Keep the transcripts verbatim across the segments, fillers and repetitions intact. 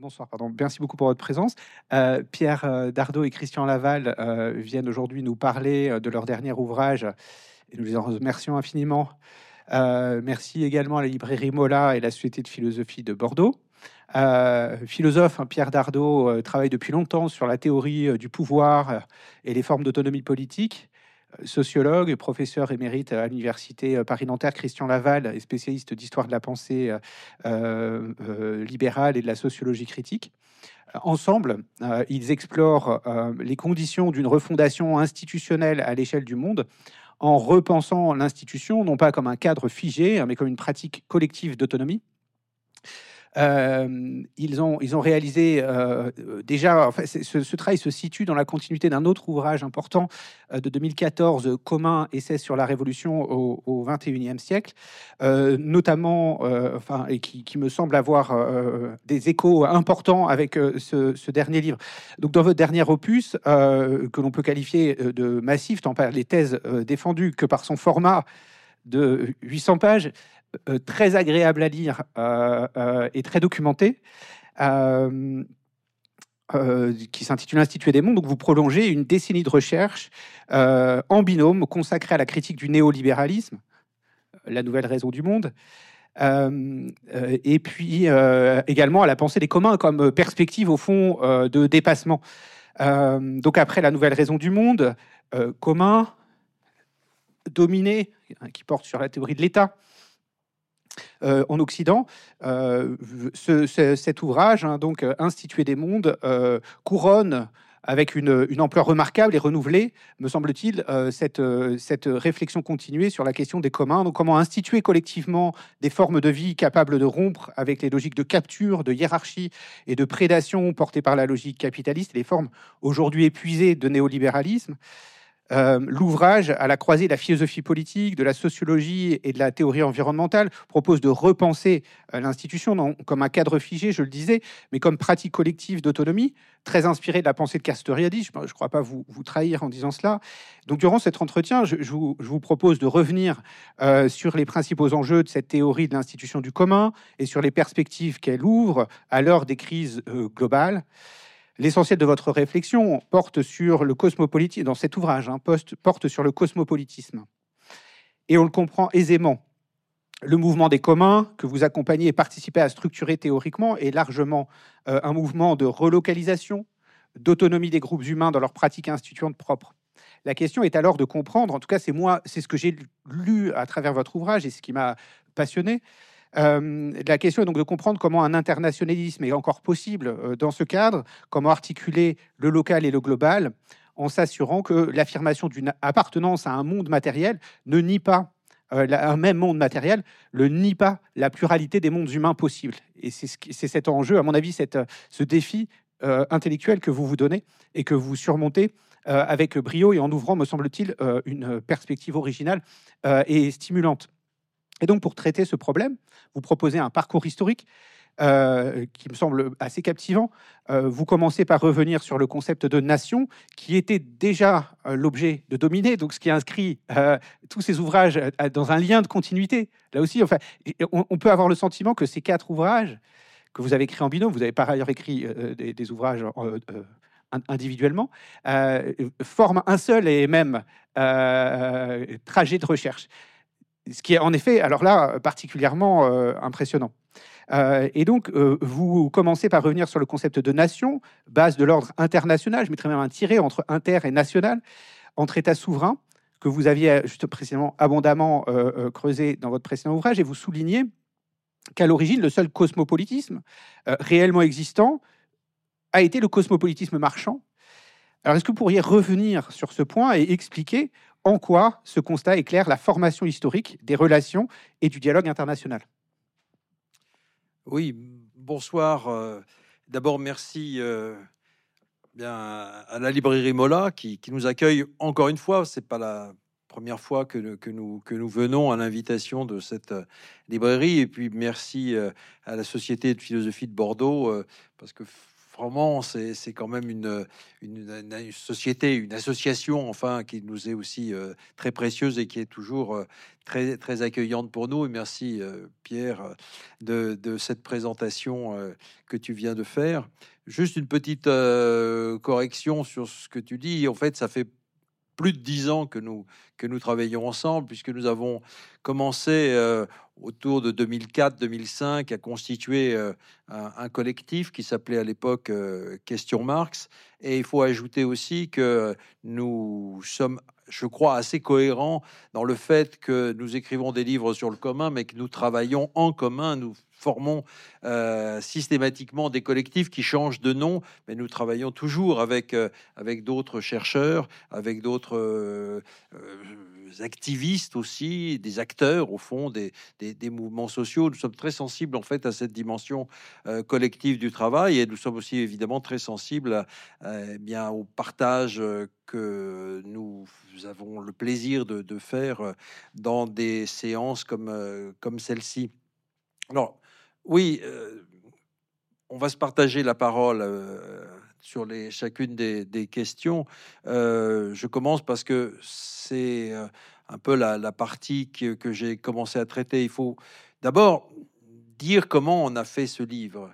Bonsoir, pardon. Merci beaucoup pour votre présence. Euh, Pierre euh, Dardot et Christian Laval euh, viennent aujourd'hui nous parler euh, de leur dernier ouvrage et nous les en remercions infiniment. Euh, merci également à la librairie Mola et la Société de philosophie de Bordeaux. Euh, philosophe, hein, Pierre Dardot euh, travaille depuis longtemps sur la théorie euh, du pouvoir euh, et les formes d'autonomie politique. Euh, Sociologue, professeur émérite à l'université euh, Paris-Nanterre, Christian Laval est spécialiste d'histoire de la pensée euh, euh, euh, libérale et de la sociologie critique. Ensemble, euh, ils explorent euh, les conditions d'une refondation institutionnelle à l'échelle du monde en repensant l'institution non pas comme un cadre figé, hein, mais comme une pratique collective d'autonomie. Euh, ils, ont, ils ont réalisé euh, déjà, enfin, ce, ce travail se situe dans la continuité d'un autre ouvrage important euh, de deux mille quatorze, Commun, essai sur la Révolution au, au vingt et unième siècle, euh, notamment, euh, enfin, et qui, qui me semble avoir euh, des échos importants avec euh, ce, ce dernier livre. Donc, dans votre dernier opus, euh, que l'on peut qualifier de massif, tant par les thèses euh, défendues que par son format de huit cents pages, euh, très agréable à lire euh, euh, et très documenté, euh, euh, qui s'intitule Instituer des mondes. Donc vous prolongez une décennie de recherche euh, en binôme consacrée à la critique du néolibéralisme, la nouvelle raison du monde, euh, euh, et puis euh, également à la pensée des communs comme perspective au fond euh, de dépassement. Euh, donc après la nouvelle raison du monde, euh, commun, dominé, hein, qui porte sur la théorie de l'État, Euh, en Occident, euh, ce, ce, cet ouvrage, hein, donc euh, Instituer des mondes, euh, couronne avec une, une ampleur remarquable et renouvelée, me semble-t-il, euh, cette, euh, cette réflexion continuée sur la question des communs. Donc, comment instituer collectivement des formes de vie capables de rompre avec les logiques de capture, de hiérarchie et de prédation portées par la logique capitaliste, les formes aujourd'hui épuisées de néolibéralisme. Euh, L'ouvrage, à la croisée de la philosophie politique, de la sociologie et de la théorie environnementale, propose de repenser euh, l'institution non comme un cadre figé, je le disais, mais comme pratique collective d'autonomie, très inspirée de la pensée de Castoriadis. Je ne crois pas vous, vous trahir en disant cela. Donc, durant cet entretien, je, je, vous, je vous propose de revenir euh, sur les principaux enjeux de cette théorie de l'institution du commun et sur les perspectives qu'elle ouvre à l'heure des crises euh, globales. L'essentiel de votre réflexion porte sur le cosmopolitisme, dans cet ouvrage, hein, poste, porte sur le cosmopolitisme. Et on le comprend aisément. Le mouvement des communs que vous accompagnez et participez à structurer théoriquement est largement euh, un mouvement de relocalisation, d'autonomie des groupes humains dans leurs pratiques instituantes propres. La question est alors de comprendre, en tout cas c'est moi, c'est ce que j'ai lu à travers votre ouvrage et ce qui m'a passionné. Euh, la question est donc de comprendre comment un internationalisme est encore possible euh, dans ce cadre, comment articuler le local et le global, en s'assurant que l'affirmation d'une appartenance à un monde matériel ne nie pas, euh, la- un même monde matériel, ne nie pas la pluralité des mondes humains possibles. Et c'est ce qui- c'est cet enjeu, à mon avis, cette, ce défi euh, intellectuel que vous vous donnez et que vous surmontez euh, avec brio et en ouvrant, me semble-t-il, euh, une perspective originale euh, et stimulante. Et donc, pour traiter ce problème, vous proposez un parcours historique euh, qui me semble assez captivant. Euh, vous commencez par revenir sur le concept de nation, qui était déjà euh, l'objet de Dominé, donc ce qui inscrit euh, tous ces ouvrages euh, dans un lien de continuité. Là aussi, enfin, on, on peut avoir le sentiment que ces quatre ouvrages que vous avez écrits en binôme, vous avez par ailleurs écrit euh, des, des ouvrages euh, euh, individuellement, euh, forment un seul et même euh, trajet de recherche. Ce qui est en effet, alors là, particulièrement euh, impressionnant. Euh, et donc, euh, vous commencez par revenir sur le concept de nation, base de l'ordre international, je mettrais même un tiret entre inter et national, entre États souverains, que vous aviez juste précédemment abondamment euh, euh, creusé dans votre précédent ouvrage, et vous soulignez qu'à l'origine, le seul cosmopolitisme euh, réellement existant a été le cosmopolitisme marchand. Alors, est-ce que vous pourriez revenir sur ce point et expliquer en quoi ce constat éclaire la formation historique des relations et du dialogue international? Oui, bonsoir. euh, D'abord, merci euh, bien à la librairie Mola qui, qui nous accueille encore une fois. C'est pas la première fois que, que nous, que nous venons à l'invitation de cette euh, librairie. Et puis, merci euh, à la Société de philosophie de Bordeaux, euh, parce que vraiment, c'est c'est quand même une, une, une- une société, une association, enfin, qui nous est aussi euh, très précieuse et qui est toujours euh, très, très accueillante pour nous. Et merci, euh, Pierre, euh, de, de cette présentation euh, que tu viens de faire. Juste une petite euh, correction sur ce que tu dis. En fait, ça fait plus de dix ans que nous, que nous travaillons ensemble, puisque nous avons commencé euh, autour de deux mille quatre deux mille cinq à constituer euh, un, un collectif qui s'appelait à l'époque euh, Question Marx. Et il faut ajouter aussi que nous sommes, je crois, assez cohérents dans le fait que nous écrivons des livres sur le commun, mais que nous travaillons en commun, nous formons euh, systématiquement des collectifs qui changent de nom, mais nous travaillons toujours avec, euh, avec d'autres chercheurs, avec d'autres euh, euh, activistes aussi, des acteurs au fond des, des, des mouvements sociaux. Nous sommes très sensibles en fait à cette dimension euh, collective du travail, et nous sommes aussi évidemment très sensibles à, à, eh bien, au partage euh, que nous avons le plaisir de, de faire euh, dans des séances comme, euh, comme celle-ci. Alors, oui, euh, on va se partager la parole euh, sur les, chacune des, des questions. Euh, je commence parce que c'est euh, un peu la, la partie que, que j'ai commencé à traiter. Il faut d'abord dire comment on a fait ce livre.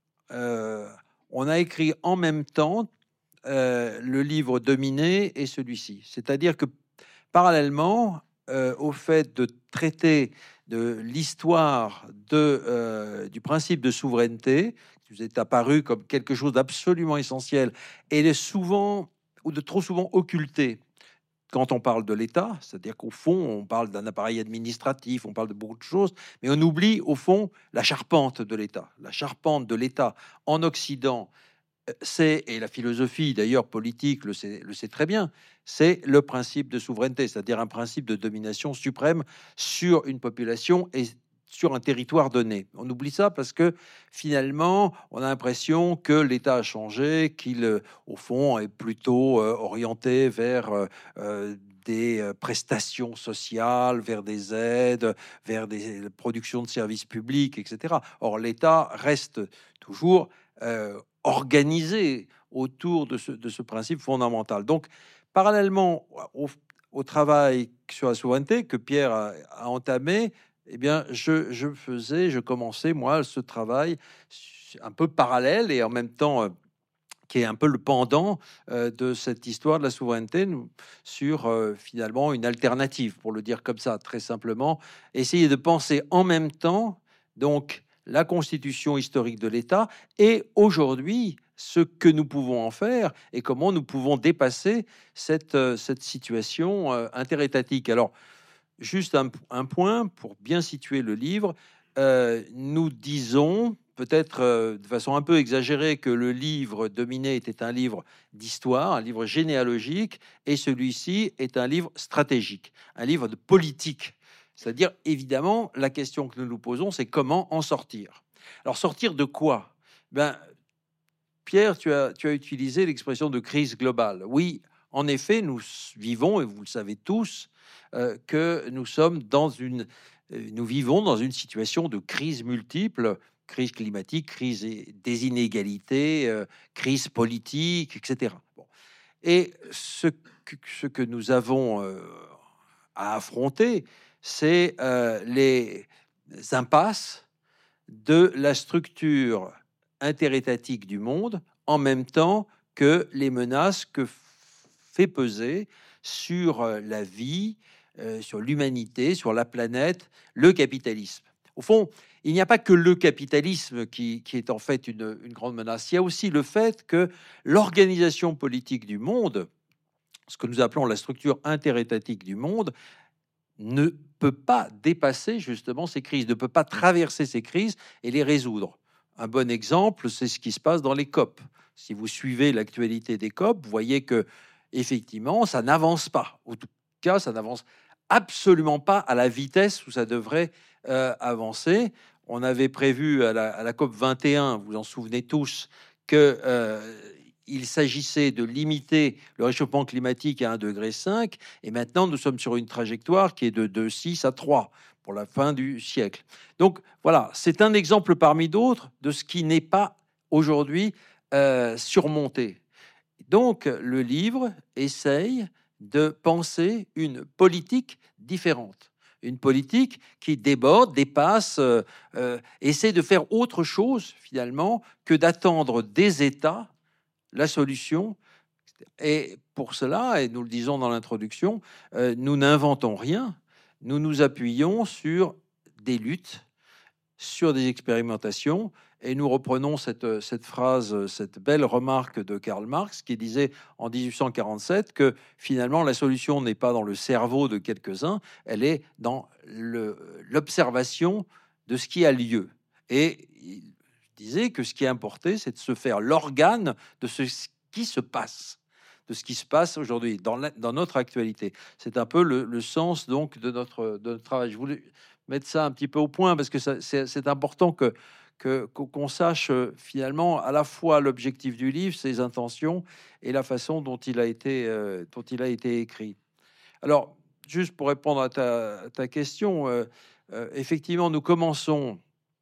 Euh, on a écrit en même temps euh, le livre Dominé et celui-ci. C'est-à-dire que parallèlement euh, au fait de traiter de l'histoire de, euh, du principe de souveraineté, qui vous est apparu comme quelque chose d'absolument essentiel et de souvent ou de trop souvent occulté quand on parle de l'État, c'est-à-dire qu'au fond, on parle d'un appareil administratif, on parle de beaucoup de choses, mais on oublie au fond la charpente de l'État. La charpente de l'État en Occident, c'est, et la philosophie d'ailleurs politique le sait, le sait très bien, c'est le principe de souveraineté, c'est-à-dire un principe de domination suprême sur une population et sur un territoire donné. On oublie ça parce que finalement, on a l'impression que l'État a changé, qu'il, euh, au fond, est plutôt euh, orienté vers euh, euh, des euh, prestations sociales, vers des aides, vers des productions de services publics, et cetera. Or, l'État reste toujours euh, organisé autour de ce, de ce principe fondamental. Donc, parallèlement au, au travail sur la souveraineté que Pierre a, a entamé, eh bien, je, je faisais, je commençais, moi, ce travail un peu parallèle et en même temps, euh, qui est un peu le pendant euh, de cette histoire de la souveraineté, nous, sur euh, finalement une alternative, pour le dire comme ça, très simplement, essayer de penser en même temps, donc, la constitution historique de l'État et aujourd'hui ce que nous pouvons en faire et comment nous pouvons dépasser cette, euh, cette situation euh, interétatique. Alors, juste un, un point pour bien situer le livre. Euh, nous disons, peut-être euh, de façon un peu exagérée, que le livre Dominé était un livre d'histoire, un livre généalogique, et celui-ci est un livre stratégique, un livre de politique. C'est-à-dire, évidemment, la question que nous nous posons, c'est comment en sortir. Alors, sortir de quoi? Ben, Pierre, tu as, tu as utilisé l'expression de crise globale. Oui, en effet, nous vivons, et vous le savez tous, euh, que nous sommes dans une, euh, nous vivons dans une situation de crise multiple, crise climatique, crise des inégalités, euh, crise politique, et cetera. Bon. Et ce que, ce que nous avons euh, à affronter, c'est euh, les impasses de la structure interétatique du monde en même temps que les menaces que fait peser sur euh, la vie, euh, sur l'humanité, sur la planète, le capitalisme. Au fond, il n'y a pas que le capitalisme qui, qui est en fait une, une grande menace. Il y a aussi le fait que l'organisation politique du monde, ce que nous appelons la structure interétatique du monde, ne peut pas dépasser justement ces crises, ne peut pas traverser ces crises et les résoudre. Un bon exemple, c'est ce qui se passe dans les COP. Si vous suivez l'actualité des COP, vous voyez que effectivement, ça n'avance pas. En tout cas, ça n'avance absolument pas à la vitesse où ça devrait euh, avancer. On avait prévu à la, à la COP vingt et un, vous vous en souvenez tous, que euh, il s'agissait de limiter le réchauffement climatique à un degré cinq, et maintenant nous sommes sur une trajectoire qui est de deux virgule six à trois pour la fin du siècle. Donc voilà, c'est un exemple parmi d'autres de ce qui n'est pas aujourd'hui euh, surmonter. Donc, le livre essaye de penser une politique différente. Une politique qui déborde, dépasse, euh, euh, essaie de faire autre chose, finalement, que d'attendre des États la solution. Et pour cela, et nous le disons dans l'introduction, euh, nous n'inventons rien, nous nous appuyons sur des luttes, sur des expérimentations, et nous reprenons cette, cette phrase, cette belle remarque de Karl Marx qui disait en dix-huit cent quarante-sept que finalement la solution n'est pas dans le cerveau de quelques-uns, elle est dans l'observation de ce qui a lieu. Et il disait que ce qui est importé, c'est de se faire l'organe de ce qui se passe de ce qui se passe aujourd'hui dans, la, dans notre actualité. C'est un peu le, le sens donc de notre, de notre travail. Je voulais mettre ça un petit peu au point parce que c'est important que que qu'on sache finalement à la fois l'objectif du livre, ses intentions et la façon dont il a été euh, dont il a été écrit. Alors, juste pour répondre à ta, à ta question, euh, euh, effectivement, nous commençons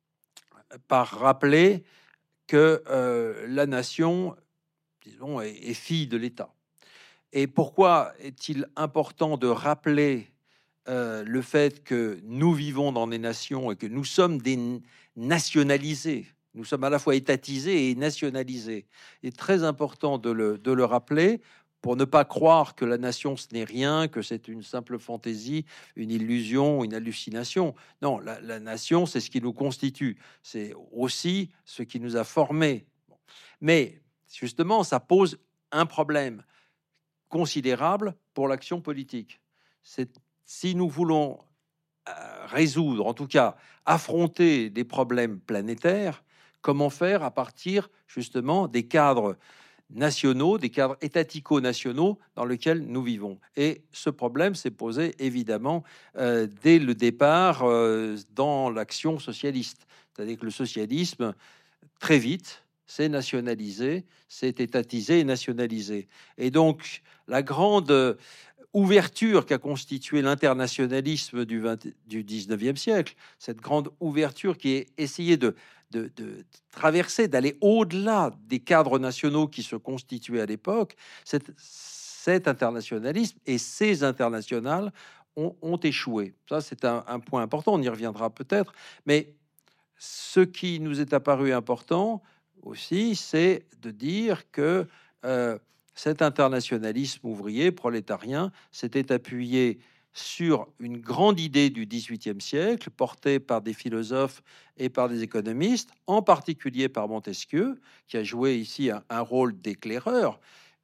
par rappeler que euh, la nation, disons, est, est fille de l'État. Et pourquoi est-il important de rappeler euh, le fait que nous vivons dans des nations et que nous sommes des nationalisés? Nous sommes à la fois étatisés et nationalisés. Il est très important de le, de le rappeler pour ne pas croire que la nation, ce n'est rien, que c'est une simple fantaisie, une illusion, une hallucination. Non, la, la nation, c'est ce qui nous constitue. C'est aussi ce qui nous a formés. Mais justement, ça pose un problème considérable pour l'action politique. C'est si nous voulons euh, résoudre, en tout cas affronter des problèmes planétaires, comment faire à partir justement des cadres nationaux, des cadres étatico-nationaux dans lesquels nous vivons. Et ce problème s'est posé évidemment euh, dès le départ euh, dans l'action socialiste. C'est-à-dire que le socialisme, très vite, s'est nationalisé, s'est étatisé et nationalisé. Et donc, la grande ouverture qu'a constitué l'internationalisme du, du dix-neuvième siècle, cette grande ouverture qui est essayée de, de, de, de traverser, d'aller au-delà des cadres nationaux qui se constituaient à l'époque, cet, cet internationalisme et ces internationales ont, ont échoué. Ça, c'est un, un point important, on y reviendra peut-être, mais ce qui nous est apparu important aussi, c'est de dire que euh, cet internationalisme ouvrier prolétarien s'était appuyé sur une grande idée du dix-huitième siècle, portée par des philosophes et par des économistes, en particulier par Montesquieu, qui a joué ici un, un rôle d'éclaireur,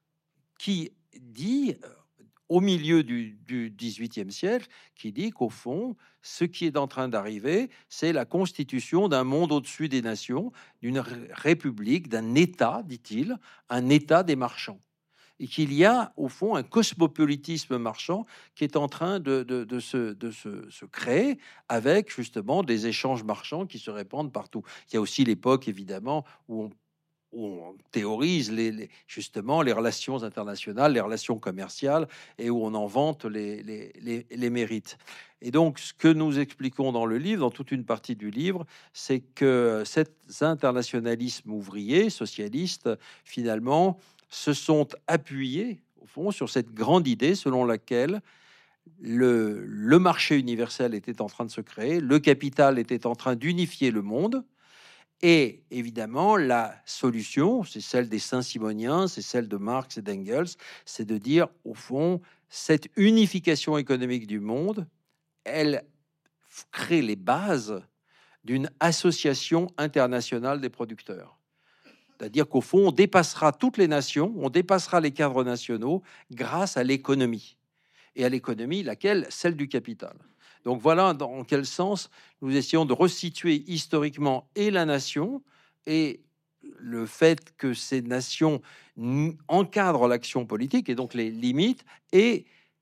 qui dit, au milieu du, du dix-huitième siècle, qui dit qu'au fond, ce qui est en train d'arriver, c'est la constitution d'un monde au-dessus des nations, d'une république, d'un État, dit-il, un État des marchands. Et qu'il y a, au fond, un cosmopolitisme marchand qui est en train de, de, de, se, de se, se créer avec, justement, des échanges marchands qui se répandent partout. Il y a aussi l'époque, évidemment, où on où on théorise les, les, justement les relations internationales, les relations commerciales, et où on en vante les, les, les, les mérites. Et donc, ce que nous expliquons dans le livre, dans toute une partie du livre, c'est que cet internationalisme ouvrier, socialiste, finalement, se sont appuyés, au fond, sur cette grande idée selon laquelle le, le marché universel était en train de se créer, le capital était en train d'unifier le monde. Et évidemment, la solution, c'est celle des Saint-Simoniens, c'est celle de Marx et d'Engels, c'est de dire, au fond, cette unification économique du monde, elle crée les bases d'une association internationale des producteurs. C'est-à-dire qu'au fond, on dépassera toutes les nations, on dépassera les cadres nationaux grâce à l'économie. Et à l'économie, laquelle? Celle du capital. Donc voilà dans quel sens nous essayons de resituer historiquement et la nation et le fait que ces nations encadrent l'action politique et donc les limites, et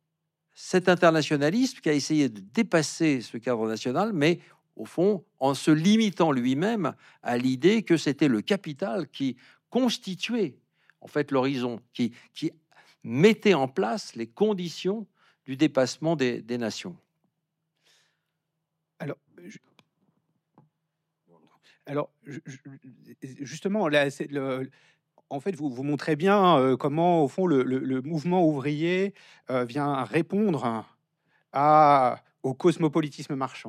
cet internationalisme qui a essayé de dépasser ce cadre national, mais au fond en se limitant lui-même à l'idée que c'était le capital qui constituait en fait l'horizon, qui, qui mettait en place les conditions du dépassement des, des nations. Alors, je... Alors, je, je, justement, là, c'est le, En fait, vous, vous montrez bien euh, comment, au fond, le, le- le mouvement ouvrier euh, vient répondre à, au cosmopolitisme marchand.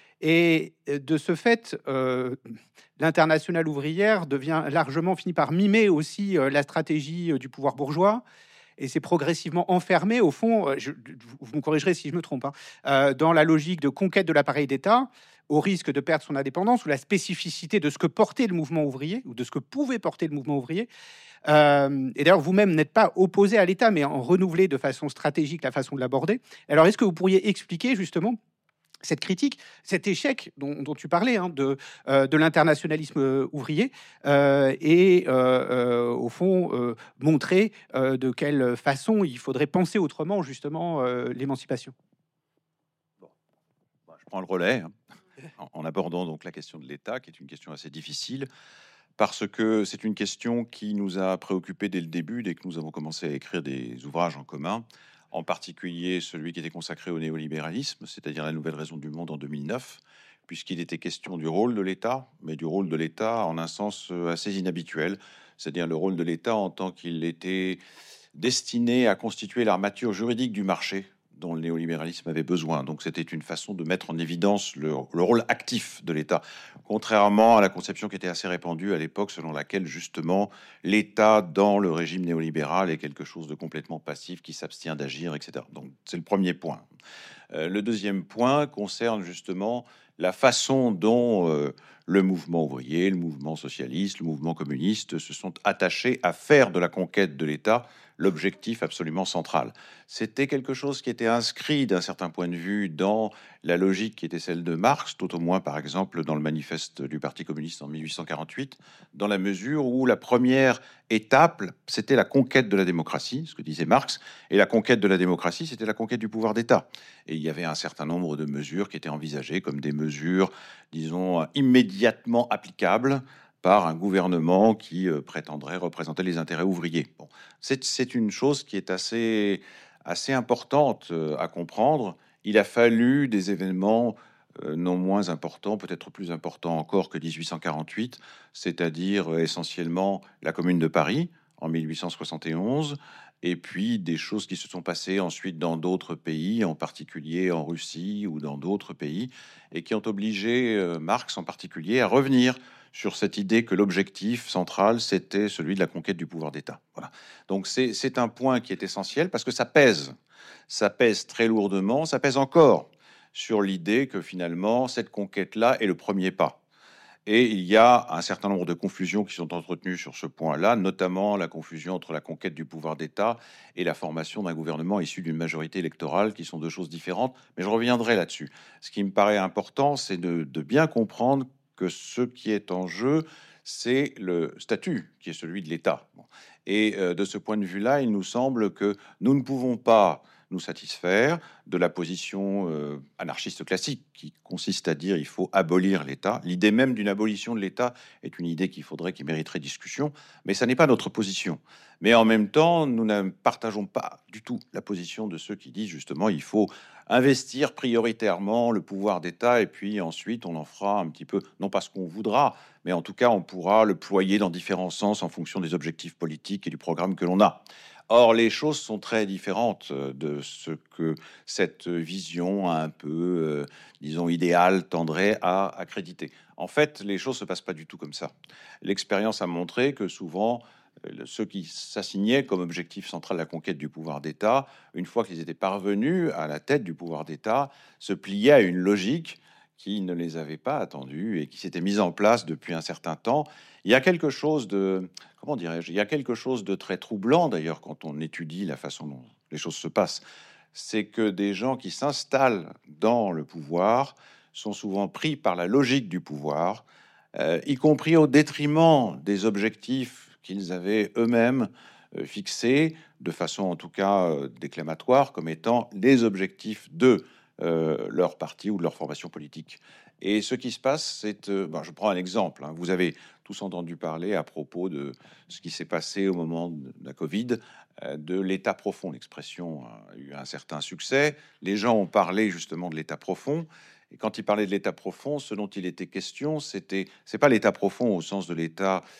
Et euh, de ce fait, euh, l'internationale ouvrière devient largement, finit par mimer aussi euh, la stratégie euh, du pouvoir bourgeois. Et c'est progressivement enfermé, au fond, euh, je- vous me corrigerez si je me trompe, hein, euh, dans la logique de conquête de l'appareil d'État, au risque de perdre son indépendance ou la spécificité de ce que portait le mouvement ouvrier, ou de ce que pouvait porter le mouvement ouvrier. Euh, et d'ailleurs, vous-même n'êtes pas opposé à l'État, mais en renouveler de façon stratégique la façon de l'aborder. Alors, est-ce que vous pourriez expliquer justement cette critique, cet échec dont, dont tu parlais, hein, de, euh, de l'internationalisme euh, ouvrier, euh, et euh, euh, au fond euh, montrer euh, de quelle façon il faudrait penser autrement justement euh, l'émancipation. Bon, bah, je prends le relais hein, en, en abordant donc la question de l'État, qui est une question assez difficile, parce que c'est une question qui nous a préoccupés dès le début, dès que nous avons commencé à écrire des ouvrages en commun, en particulier celui qui était consacré au néolibéralisme, c'est-à-dire la nouvelle raison du monde en deux mille neuf, puisqu'il était question du rôle de l'État, mais du rôle de l'État en un sens euh, assez inhabituel, c'est-à-dire le rôle de l'État en tant qu'il était destiné à constituer l'armature juridique du marché dont le néolibéralisme avait besoin. Donc c'était une façon de mettre en évidence le, le rôle actif de l'État, contrairement à la conception qui était assez répandue à l'époque, selon laquelle justement l'État dans le régime néolibéral est quelque chose de complètement passif qui s'abstient d'agir, et cetera. Donc c'est le premier point. Euh, le deuxième point concerne justement la façon dont euh, le mouvement ouvrier, le mouvement socialiste, le mouvement communiste se sont attachés à faire de la conquête de l'État l'objectif absolument central. C'était quelque chose qui était inscrit d'un certain point de vue dans la logique qui était celle de Marx, tout au moins par exemple dans le manifeste du Parti communiste en mille huit cent quarante-huit, dans la mesure où la première étape, c'était la conquête de la démocratie, ce que disait Marx, et la conquête de la démocratie, c'était la conquête du pouvoir d'État. Et il y avait un certain nombre de mesures qui étaient envisagées comme des mesures, disons, immédiatement applicables par un gouvernement qui euh, prétendrait représenter les intérêts ouvriers. Bon, c'est, c'est une chose qui est assez, assez importante euh, à comprendre. Il a fallu des événements euh, non moins importants, peut-être plus importants encore que dix-huit cent quarante-huit, c'est-à-dire euh, essentiellement la Commune de Paris en mille huit cent soixante et onze, et puis des choses qui se sont passées ensuite dans d'autres pays, en particulier en Russie ou dans d'autres pays, et qui ont obligé euh, Marx en particulier à revenir sur cette idée que l'objectif central, c'était celui de la conquête du pouvoir d'État. Voilà. Donc c'est, c'est un point qui est essentiel parce que ça pèse. Ça pèse très lourdement, ça pèse encore sur l'idée que finalement, cette conquête-là est le premier pas. Et il y a un certain nombre de confusions qui sont entretenues sur ce point-là, notamment la confusion entre la conquête du pouvoir d'État et la formation d'un gouvernement issu d'une majorité électorale, qui sont deux choses différentes. Mais je reviendrai là-dessus. Ce qui me paraît important, c'est de, de bien comprendre que ce qui est en jeu, c'est le statut qui est celui de l'État. Bon. Et euh, de ce point de vue-là, il nous semble que nous ne pouvons pas nous satisfaire de la position euh, anarchiste classique qui consiste à dire il faut abolir l'État. L'idée même d'une abolition de l'État est une idée qu'il faudrait, qui mériterait discussion, mais ça n'est pas notre position. Mais en même temps, nous ne partageons pas du tout la position de ceux qui disent justement il faut investir prioritairement le pouvoir d'État et puis ensuite on en fera un petit peu, non pas ce qu'on voudra, mais en tout cas on pourra le ployer dans différents sens en fonction des objectifs politiques et du programme que l'on a. Or, les choses sont très différentes de ce que cette vision un peu, euh, disons, idéale tendrait à accréditer. En fait, les choses ne se passent pas du tout comme ça. L'expérience a montré que souvent, euh, ceux qui s'assignaient comme objectif central la conquête du pouvoir d'État, une fois qu'ils étaient parvenus à la tête du pouvoir d'État, se pliaient à une logique qui ne les avait pas attendus et qui s'était mise en place depuis un certain temps. Il y a quelque chose de, comment dirais-je, il y a quelque chose de très troublant d'ailleurs quand on étudie la façon dont les choses se passent. C'est que des gens qui s'installent dans le pouvoir sont souvent pris par la logique du pouvoir, euh, y compris au détriment des objectifs qu'ils avaient eux-mêmes euh, fixés, de façon en tout cas euh, déclamatoire, comme étant les objectifs de euh, leur parti ou de leur formation politique. Et ce qui se passe, c'est, euh, ben, je prends un exemple, hein, vous avez tous entendu parler à propos de ce qui s'est passé au moment de la Covid, euh, de l'état profond. L'expression a eu un certain succès. Les gens ont parlé justement de l'état profond. Et quand ils parlaient de l'état profond, ce dont il était question, c'était, c'est pas l'état profond au sens de l'état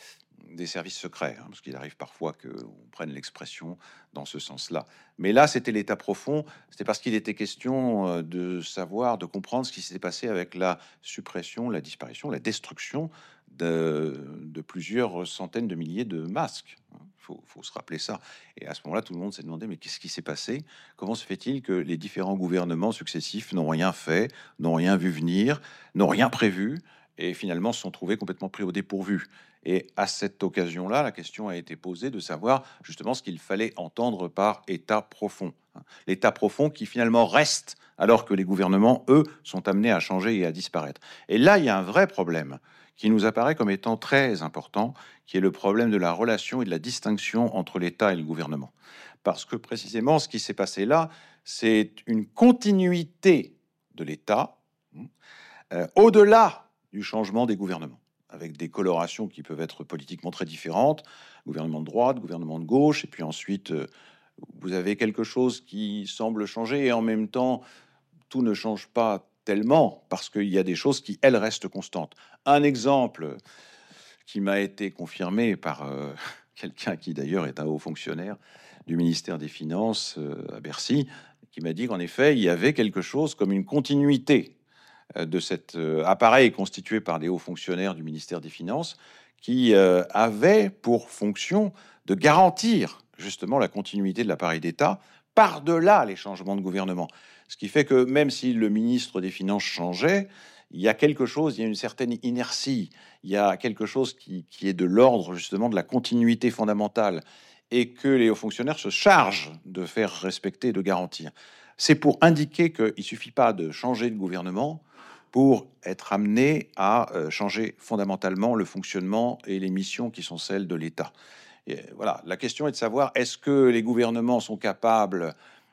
des services secrets, hein, parce qu'il arrive parfois qu'on prenne l'expression dans ce sens-là. Mais là, c'était l'état profond, c'était parce qu'il était question euh, de savoir, de comprendre ce qui s'était passé avec la suppression, la disparition, la destruction de, de plusieurs centaines de milliers de masques. Il faut, faut se rappeler ça. Et à ce moment-là, tout le monde s'est demandé, mais qu'est-ce qui s'est passé? Comment se fait-il que les différents gouvernements successifs n'ont rien fait, n'ont rien vu venir, n'ont rien prévu, et finalement se sont trouvés complètement pris au dépourvu? Et à cette occasion-là, la question a été posée de savoir justement ce qu'il fallait entendre par état profond. L'état profond qui finalement reste alors que les gouvernements, eux, sont amenés à changer et à disparaître. Et là, il y a un vrai problème qui nous apparaît comme étant très important, qui est le problème de la relation et de la distinction entre l'État et le gouvernement. Parce que précisément, ce qui s'est passé là, c'est une continuité de l'État euh, au-delà du changement des gouvernements, avec des colorations qui peuvent être politiquement très différentes, gouvernement de droite, gouvernement de gauche, et puis ensuite, euh, vous avez quelque chose qui semble changer, et en même temps, tout ne change pas tellement, parce qu'il y a des choses qui, elles, restent constantes. Un exemple qui m'a été confirmé par euh, quelqu'un qui, d'ailleurs, est un haut fonctionnaire du ministère des Finances euh, à Bercy, qui m'a dit qu'en effet, il y avait quelque chose comme une continuité de cet euh, appareil constitué par des hauts fonctionnaires du ministère des Finances qui euh, avait pour fonction de garantir justement la continuité de l'appareil d'État par-delà les changements de gouvernement. Ce qui fait que même si le ministre des Finances changeait, il y a quelque chose, il y a une certaine inertie, il y a quelque chose qui, qui est de l'ordre justement de la continuité fondamentale et que les hauts fonctionnaires se chargent de faire respecter, de garantir. C'est pour indiquer qu'il ne suffit pas de changer de gouvernement pour être amené à euh, changer fondamentalement le fonctionnement et les missions qui sont celles de l'État. Et voilà, la question est de savoir, est-ce que les gouvernements sont capables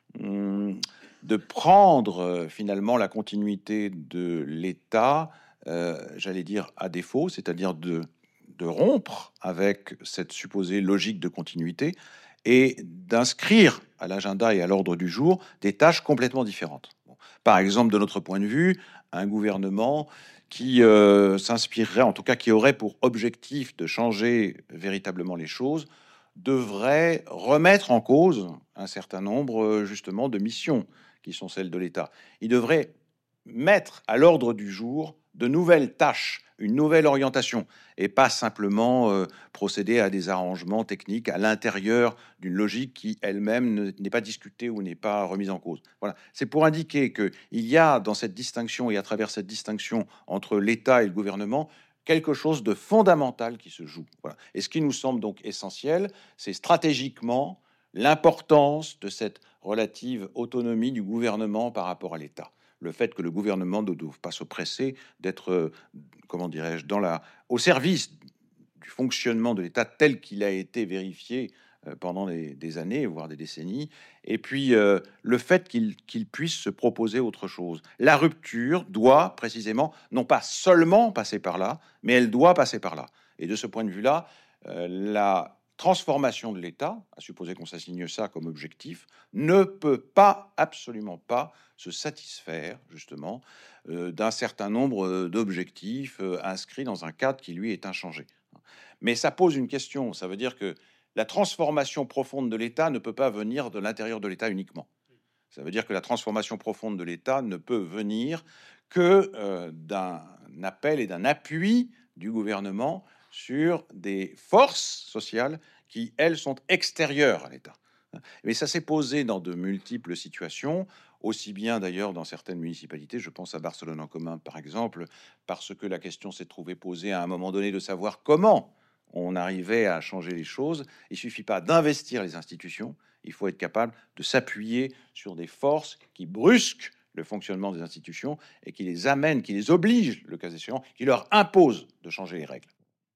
hum, de prendre euh, finalement la continuité de l'État, euh, j'allais dire à défaut, c'est-à-dire de, de rompre avec cette supposée logique de continuité et d'inscrire à l'agenda et à l'ordre du jour des tâches complètement différentes. Bon, par exemple, de notre point de vue, un gouvernement qui euh, s'inspirerait, en tout cas qui aurait pour objectif de changer véritablement les choses, devrait remettre en cause un certain nombre justement de missions qui sont celles de l'État. Il devrait mettre à l'ordre du jour de nouvelles tâches, une nouvelle orientation, et pas simplement euh, procéder à des arrangements techniques à l'intérieur d'une logique qui elle-même n'est pas discutée ou n'est pas remise en cause. Voilà. C'est pour indiquer qu'il y a dans cette distinction et à travers cette distinction entre l'État et le gouvernement quelque chose de fondamental qui se joue. Voilà. Et ce qui nous semble donc essentiel, c'est stratégiquement l'importance de cette relative autonomie du gouvernement par rapport à l'État. Le fait que le gouvernement ne doit pas se presser d'être, comment dirais-je, dans la, au service du fonctionnement de l'État tel qu'il a été vérifié pendant des, des années, voire des décennies, et puis euh, le fait qu'il qu'il puisse se proposer autre chose. La rupture doit précisément, non pas seulement passer par là, mais elle doit passer par là. Et de ce point de vue-là, euh, la transformation de l'État, à supposer qu'on s'assigne ça comme objectif, ne peut pas, absolument pas, se satisfaire justement euh, d'un certain nombre d'objectifs euh, inscrits dans un cadre qui lui est inchangé. Mais ça pose une question, ça veut dire que la transformation profonde de l'État ne peut pas venir de l'intérieur de l'État uniquement. Ça veut dire que la transformation profonde de l'État ne peut venir que euh, d'un appel et d'un appui du gouvernement sur des forces sociales qui, elles, sont extérieures à l'État. Mais ça s'est posé dans de multiples situations, aussi bien d'ailleurs dans certaines municipalités, je pense à Barcelone en commun par exemple, parce que la question s'est trouvée posée à un moment donné de savoir comment on arrivait à changer les choses. Il suffit pas d'investir les institutions, il faut être capable de s'appuyer sur des forces qui brusquent le fonctionnement des institutions et qui les amènent, qui les obligent, le cas échéant, qui leur imposent de changer les règles.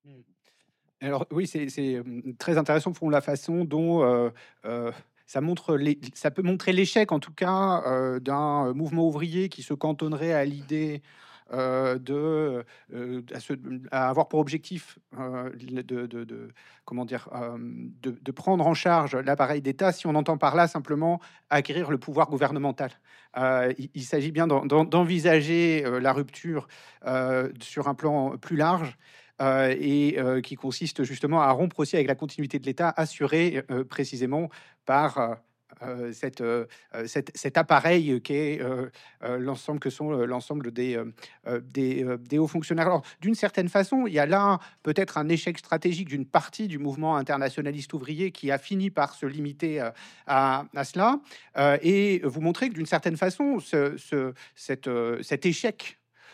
Alors oui, c'est c'est, mmh, très intéressant pour la façon dont euh, euh, ça montre les, ça peut montrer l'échec en tout cas euh, d'un mouvement ouvrier qui se cantonnerait à l'idée euh, de, euh, à, se- à avoir pour objectif euh, de, de- de- comment dire euh, de, de prendre en charge l'appareil d'État, si on entend par là simplement acquérir le pouvoir gouvernemental. Euh, il il s'agit bien d'en- d'en- d'envisager euh, la rupture euh, sur un plan plus large euh, et euh, qui consiste justement à rompre aussi avec la continuité de l'État assurée euh, précisément par euh, euh, cette, euh, cette- cet appareil qui est euh, euh, l'ensemble que sont euh, l'ensemble des, euh, euh, des, euh, des hauts fonctionnaires. Alors, d'une certaine façon, il y a là peut-être un échec stratégique d'une partie du mouvement internationaliste ouvrier qui a fini par se limiter euh, à, à cela, euh, et vous montrer que d'une certaine façon, ce, ce- cette, euh, cet échec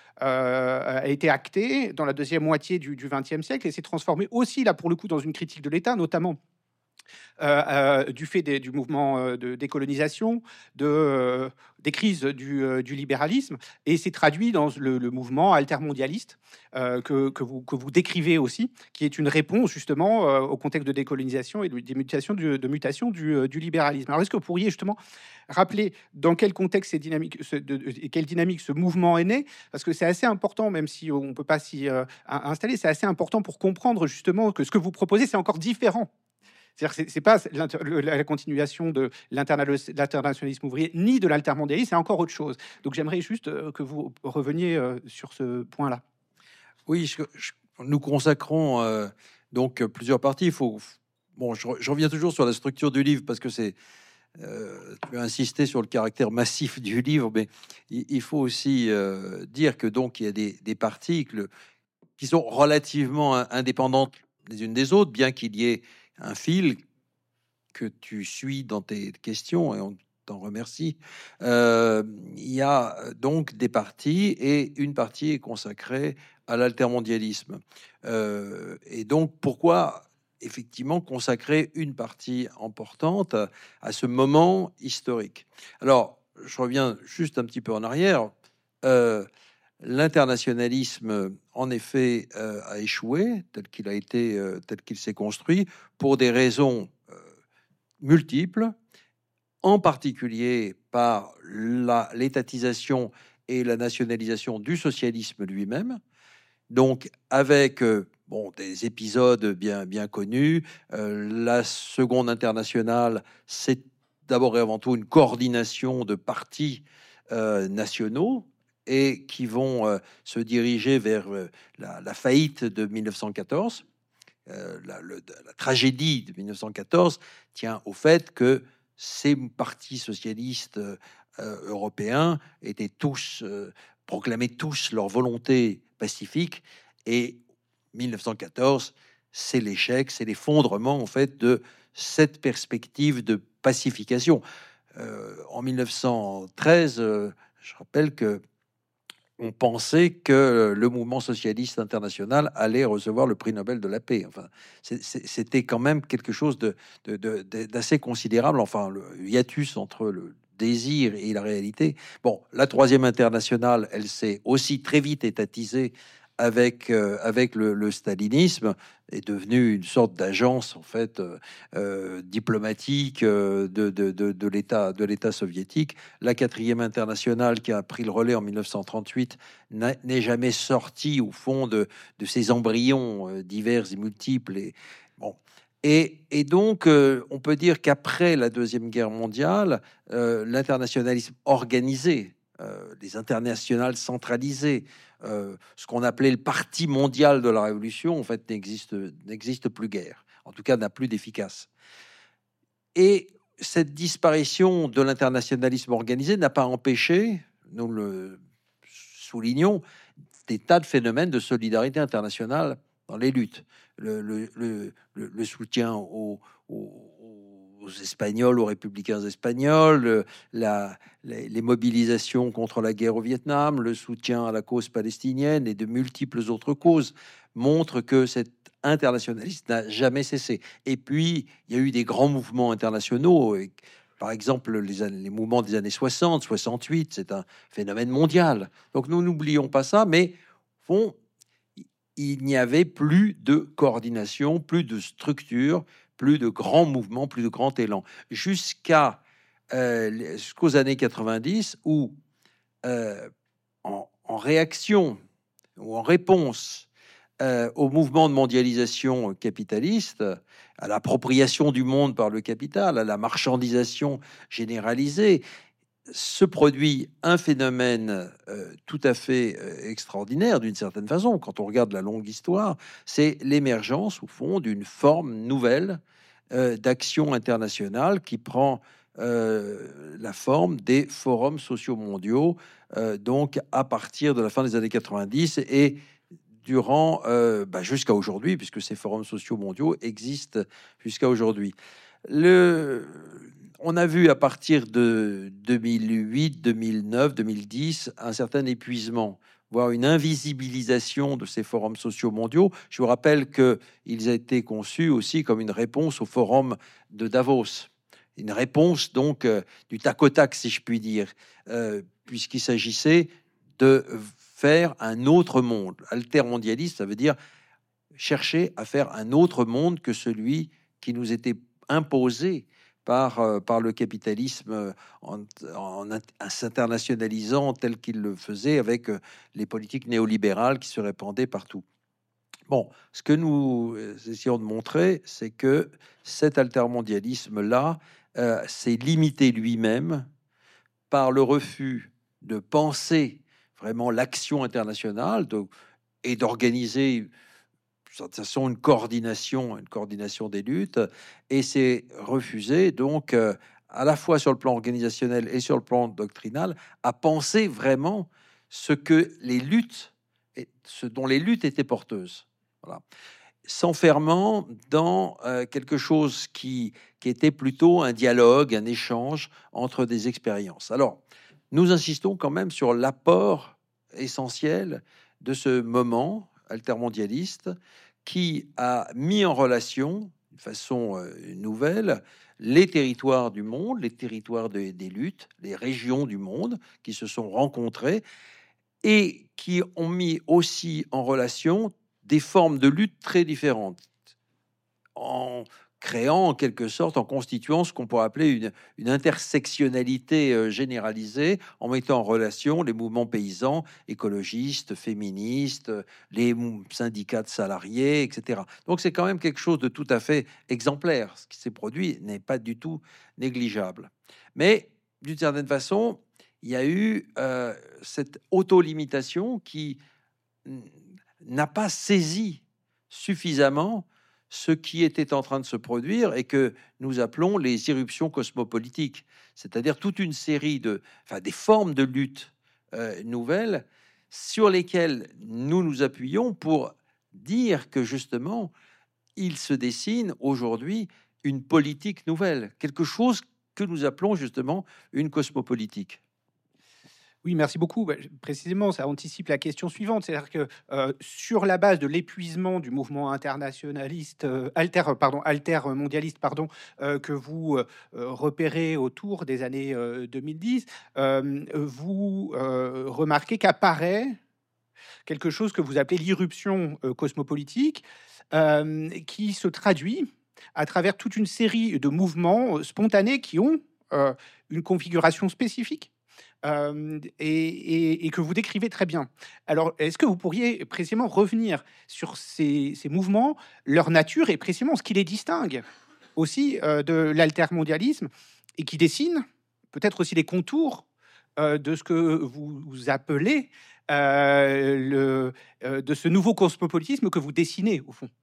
euh, a été acté dans la deuxième moitié du XXe siècle et s'est transformé aussi, là, pour le coup, dans une critique de l'État, notamment euh, euh, du fait des- du mouvement euh, de décolonisation, de, euh, des crises du, euh, du libéralisme, et c'est traduit dans le, le mouvement altermondialiste euh, que, que, vous, que vous décrivez aussi, qui est une réponse justement euh, au contexte de décolonisation et de, des mutations du, de mutation du, euh, du libéralisme. Alors, est-ce que vous pourriez justement rappeler dans quel contexte ces dynamiques, ce, de, de- et quelle dynamique ce mouvement est né? Parce que c'est assez important, même si on ne peut pas s'y euh, installer, c'est assez important pour comprendre justement que ce que vous proposez, c'est encore différent. C'est-à-dire que c'est c'est pas l'inter- le- la continuation de l'interna- l'internationalisme ouvrier ni de l'altermondialisme, c'est encore autre chose. Donc j'aimerais juste euh, que vous reveniez euh, sur ce point-là. Oui, je- je- nous consacrons euh, donc euh, plusieurs parties. Il faut, bon, je, re- je reviens toujours sur la structure du livre parce que c'est, euh, tu as insisté sur le caractère massif du livre, mais il, il faut aussi euh, dire que donc il y a des, des parties que le- qui sont relativement in- indépendantes les unes des autres, bien qu'il y ait un fil que tu suis dans tes questions et on t'en remercie. Euh, il y a donc des parties et une partie est consacrée à l'altermondialisme. Euh, et donc, pourquoi effectivement consacrer une partie importante à, à ce moment historique? Alors, je reviens juste un petit peu en arrière. Euh, L'internationalisme, en effet, euh, a échoué tel qu'il a été, euh, tel qu'il s'est construit, pour des raisons euh, multiples, en particulier par la- l'étatisation et la nationalisation du socialisme lui-même. Donc, avec euh, bon, des épisodes bien, bien connus, euh, la Seconde Internationale, c'est d'abord et avant tout une coordination de partis euh, nationaux et qui vont euh, se diriger vers euh, la, la faillite de mille neuf cent quatorze. Euh, la, le- la tragédie de mille neuf cent quatorze tient au fait que ces partis socialistes euh, européens étaient tous euh, proclamaient tous leur volonté pacifique, et mille neuf cent quatorze, c'est l'échec, c'est l'effondrement en fait de cette perspective de pacification. Euh, en mille neuf cent treize, euh, je rappelle que on pensait que le mouvement socialiste international allait recevoir le prix Nobel de la paix. Enfin, c'est- c'est- c'était quand même quelque chose de, de- de- de- d'assez considérable. Enfin, le hiatus entre le désir et la réalité. Bon, la troisième internationale, elle s'est aussi très vite étatisée avec, euh, avec le, le stalinisme, est devenue une sorte d'agence en fait euh, euh, diplomatique euh, de, de, de, de l'État de l'État soviétique. La quatrième internationale, qui a pris le relais en mille neuf cent trente-huit, n'a- n'est jamais sortie au fond de, de ces embryons euh, divers et multiples. Et, bon. Et, et donc, euh, on peut dire qu'après la Deuxième Guerre mondiale, euh, l'internationalisme organisé, euh, les internationales centralisées, euh, ce qu'on appelait le Parti mondial de la Révolution, en fait, n'existe n'existe plus guère. En tout cas, n'a plus d'efficace. Et cette disparition de l'internationalisme organisé n'a pas empêché, nous le soulignons, des tas de phénomènes de solidarité internationale dans les luttes. Le, le, le, le- le soutien aux, aux- aux Espagnols, aux républicains espagnols, le- la, les, les mobilisations contre la guerre au Vietnam, le soutien à la cause palestinienne et de multiples autres causes montrent que cet internationalisme n'a jamais cessé. Et puis, il y a eu des grands mouvements internationaux. Et, par exemple, les, an- les mouvements des années soixante, soixante-huit, c'est un phénomène mondial. Donc nous n'oublions pas ça, mais fond, il n'y avait plus de coordination, plus de structure, plus de grands mouvements, plus de grands élans, jusqu'à euh, les- jusqu'aux années quatre-vingt-dix, où euh, en, en réaction ou en réponse euh, au mouvement de mondialisation capitaliste, à l'appropriation du monde par le capital, à la marchandisation généralisée, se produit un phénomène euh, tout à fait euh, extraordinaire d'une certaine façon. Quand on regarde la longue histoire, c'est l'émergence, au fond, d'une forme nouvelle euh, d'action internationale qui prend euh, la forme des forums sociaux mondiaux, euh, donc à partir de la fin des années quatre-vingt-dix et durant euh, bah, jusqu'à aujourd'hui, puisque ces forums sociaux mondiaux existent jusqu'à aujourd'hui. Le, on a vu à partir de deux mille huit, deux mille neuf, deux mille dix un certain épuisement, voire une invisibilisation de ces forums sociaux mondiaux. Je vous rappelle qu'ils ont été conçus aussi comme une réponse au forum de Davos, une réponse donc euh, du tac au tac, si je puis dire, euh, puisqu'il s'agissait de faire un autre monde. Altermondialiste, ça veut dire chercher à faire un autre monde que celui qui nous était imposé par, euh, par le capitalisme en, en, en s'internationalisant tel qu'il le faisait avec euh, les politiques néolibérales qui se répandaient partout. Bon, ce que nous essayons de montrer, c'est que cet altermondialisme-là euh, s'est limité lui-même par le refus de penser vraiment l'action internationale de, et d'organiser de toute façon une coordination, une coordination des luttes, et c'est refusé donc euh, à la fois sur le plan organisationnel et sur le plan doctrinal à penser vraiment ce que les luttes, et ce dont les luttes étaient porteuses. Voilà. S'enfermant dans euh, quelque chose qui, qui était plutôt un dialogue, un échange entre des expériences. Alors, nous insistons quand même sur l'apport essentiel de ce moment altermondialiste qui a mis en relation, de façon euh, nouvelle, les territoires du monde, les territoires de, des luttes, les régions du monde qui se sont rencontrées et qui ont mis aussi en relation des formes de lutte très différentes, en créant en quelque sorte, en constituant ce qu'on pourrait appeler une, une intersectionnalité euh, généralisée, en mettant en relation les mouvements paysans, écologistes, féministes, les syndicats de salariés, et cetera. Donc c'est quand même quelque chose de tout à fait exemplaire. Ce qui s'est produit n'est pas du tout négligeable. Mais d'une certaine façon, il y a eu euh, cette auto-limitation qui n'a pas saisi suffisamment ce qui était en train de se produire et que nous appelons les irruptions cosmopolitiques, c'est-à-dire toute une série de, enfin, des formes de lutte euh, nouvelles sur lesquelles nous nous appuyons pour dire que justement, il se dessine aujourd'hui une politique nouvelle, quelque chose que nous appelons justement une cosmopolitique. Oui, merci beaucoup. Bah, précisément, ça anticipe la question suivante. C'est-à-dire que euh, sur la base de l'épuisement du mouvement internationaliste, euh, alter, pardon, altermondialiste, pardon, euh, que vous euh, repérez autour des années euh, deux mille dix, euh, vous euh, remarquez qu'apparaît quelque chose que vous appelez l'irruption euh, cosmopolitique, euh, qui se traduit à travers toute une série de mouvements spontanés qui ont euh, une configuration spécifique. Euh, et, et, et que vous décrivez très bien. Alors, est-ce que vous pourriez précisément revenir sur ces, ces mouvements, leur nature et précisément ce qui les distingue aussi euh, de l'altermondialisme et qui dessine peut-être aussi les contours euh, de ce que vous, vous appelez euh, le, euh, de ce nouveau cosmopolitisme que vous dessinez au fond?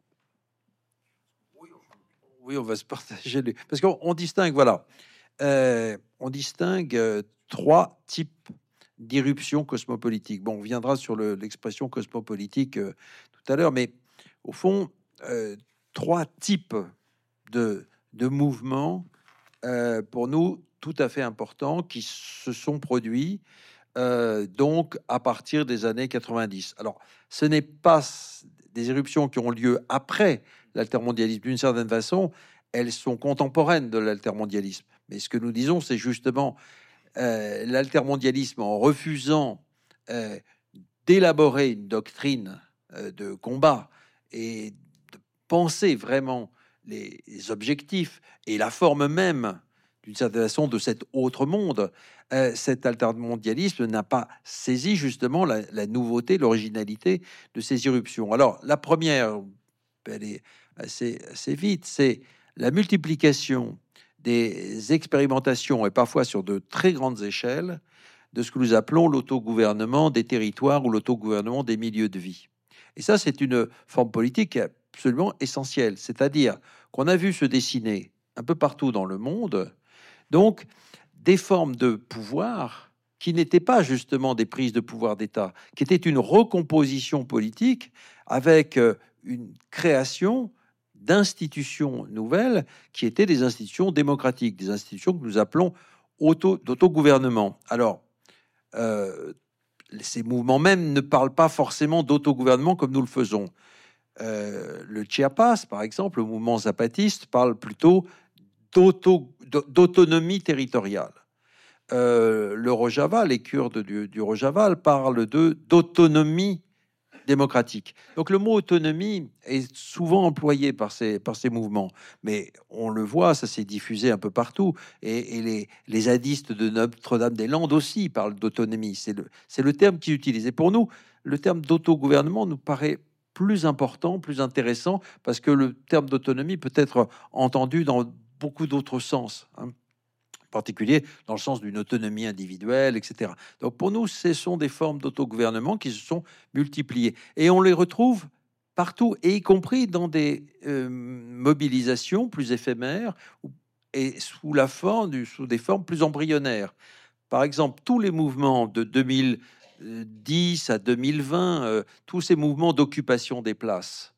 Oui, on va se partager les... parce qu'on on distingue, voilà, euh, on distingue euh, trois types d'irruption cosmopolitique. Bon, on viendra sur le, l'expression cosmopolitique euh, tout à l'heure, mais au fond, euh, trois types de, de mouvements euh, pour nous tout à fait importants qui se sont produits euh, donc à partir des années quatre-vingt-dix. Alors, ce n'est pas des éruptions qui ont lieu après l'altermondialisme. D'une certaine façon, elles sont contemporaines de l'altermondialisme. Mais ce que nous disons, c'est justement Euh, l'altermondialisme, en refusant euh, d'élaborer une doctrine euh, de combat et de penser vraiment les, les objectifs et la forme même, d'une certaine façon, de cet autre monde, euh, cet altermondialisme n'a pas saisi justement la, la nouveauté, l'originalité de ces irruptions. Alors, la première, elle est assez, assez vite, c'est la multiplication des expérimentations, et parfois sur de très grandes échelles, de ce que nous appelons l'autogouvernement des territoires ou l'autogouvernement des milieux de vie. Et ça, c'est une forme politique absolument essentielle, c'est-à-dire qu'on a vu se dessiner un peu partout dans le monde, donc des formes de pouvoir qui n'étaient pas justement des prises de pouvoir d'État, qui étaient une recomposition politique avec une création d'institutions nouvelles qui étaient des institutions démocratiques, des institutions que nous appelons auto, d'autogouvernement. Alors, euh, ces mouvements même ne parlent pas forcément d'autogouvernement comme nous le faisons. Euh, le Chiapas, par exemple, le mouvement zapatiste, parle plutôt d'auto, d'autonomie territoriale. Euh, le Rojava, les Kurdes du, du Rojava parlent de d'autonomie démocratique. Donc le mot autonomie est souvent employé par ces, par ces mouvements, mais on le voit, ça s'est diffusé un peu partout, et, et les, les zadistes de Notre-Dame-des-Landes aussi parlent d'autonomie, c'est le, c'est le terme qu'ils utilisent. Et pour nous, le terme d'autogouvernement nous paraît plus important, plus intéressant, parce que le terme d'autonomie peut être entendu dans beaucoup d'autres sens, hein, en particulier dans le sens d'une autonomie individuelle, et cetera. Donc pour nous, ce sont des formes d'autogouvernement qui se sont multipliées. Et on les retrouve partout, et y compris dans des euh, mobilisations plus éphémères, et sous, la forme, du, sous des formes plus embryonnaires. Par exemple, tous les mouvements de deux mille dix à deux mille vingt, euh, tous ces mouvements d'occupation des places,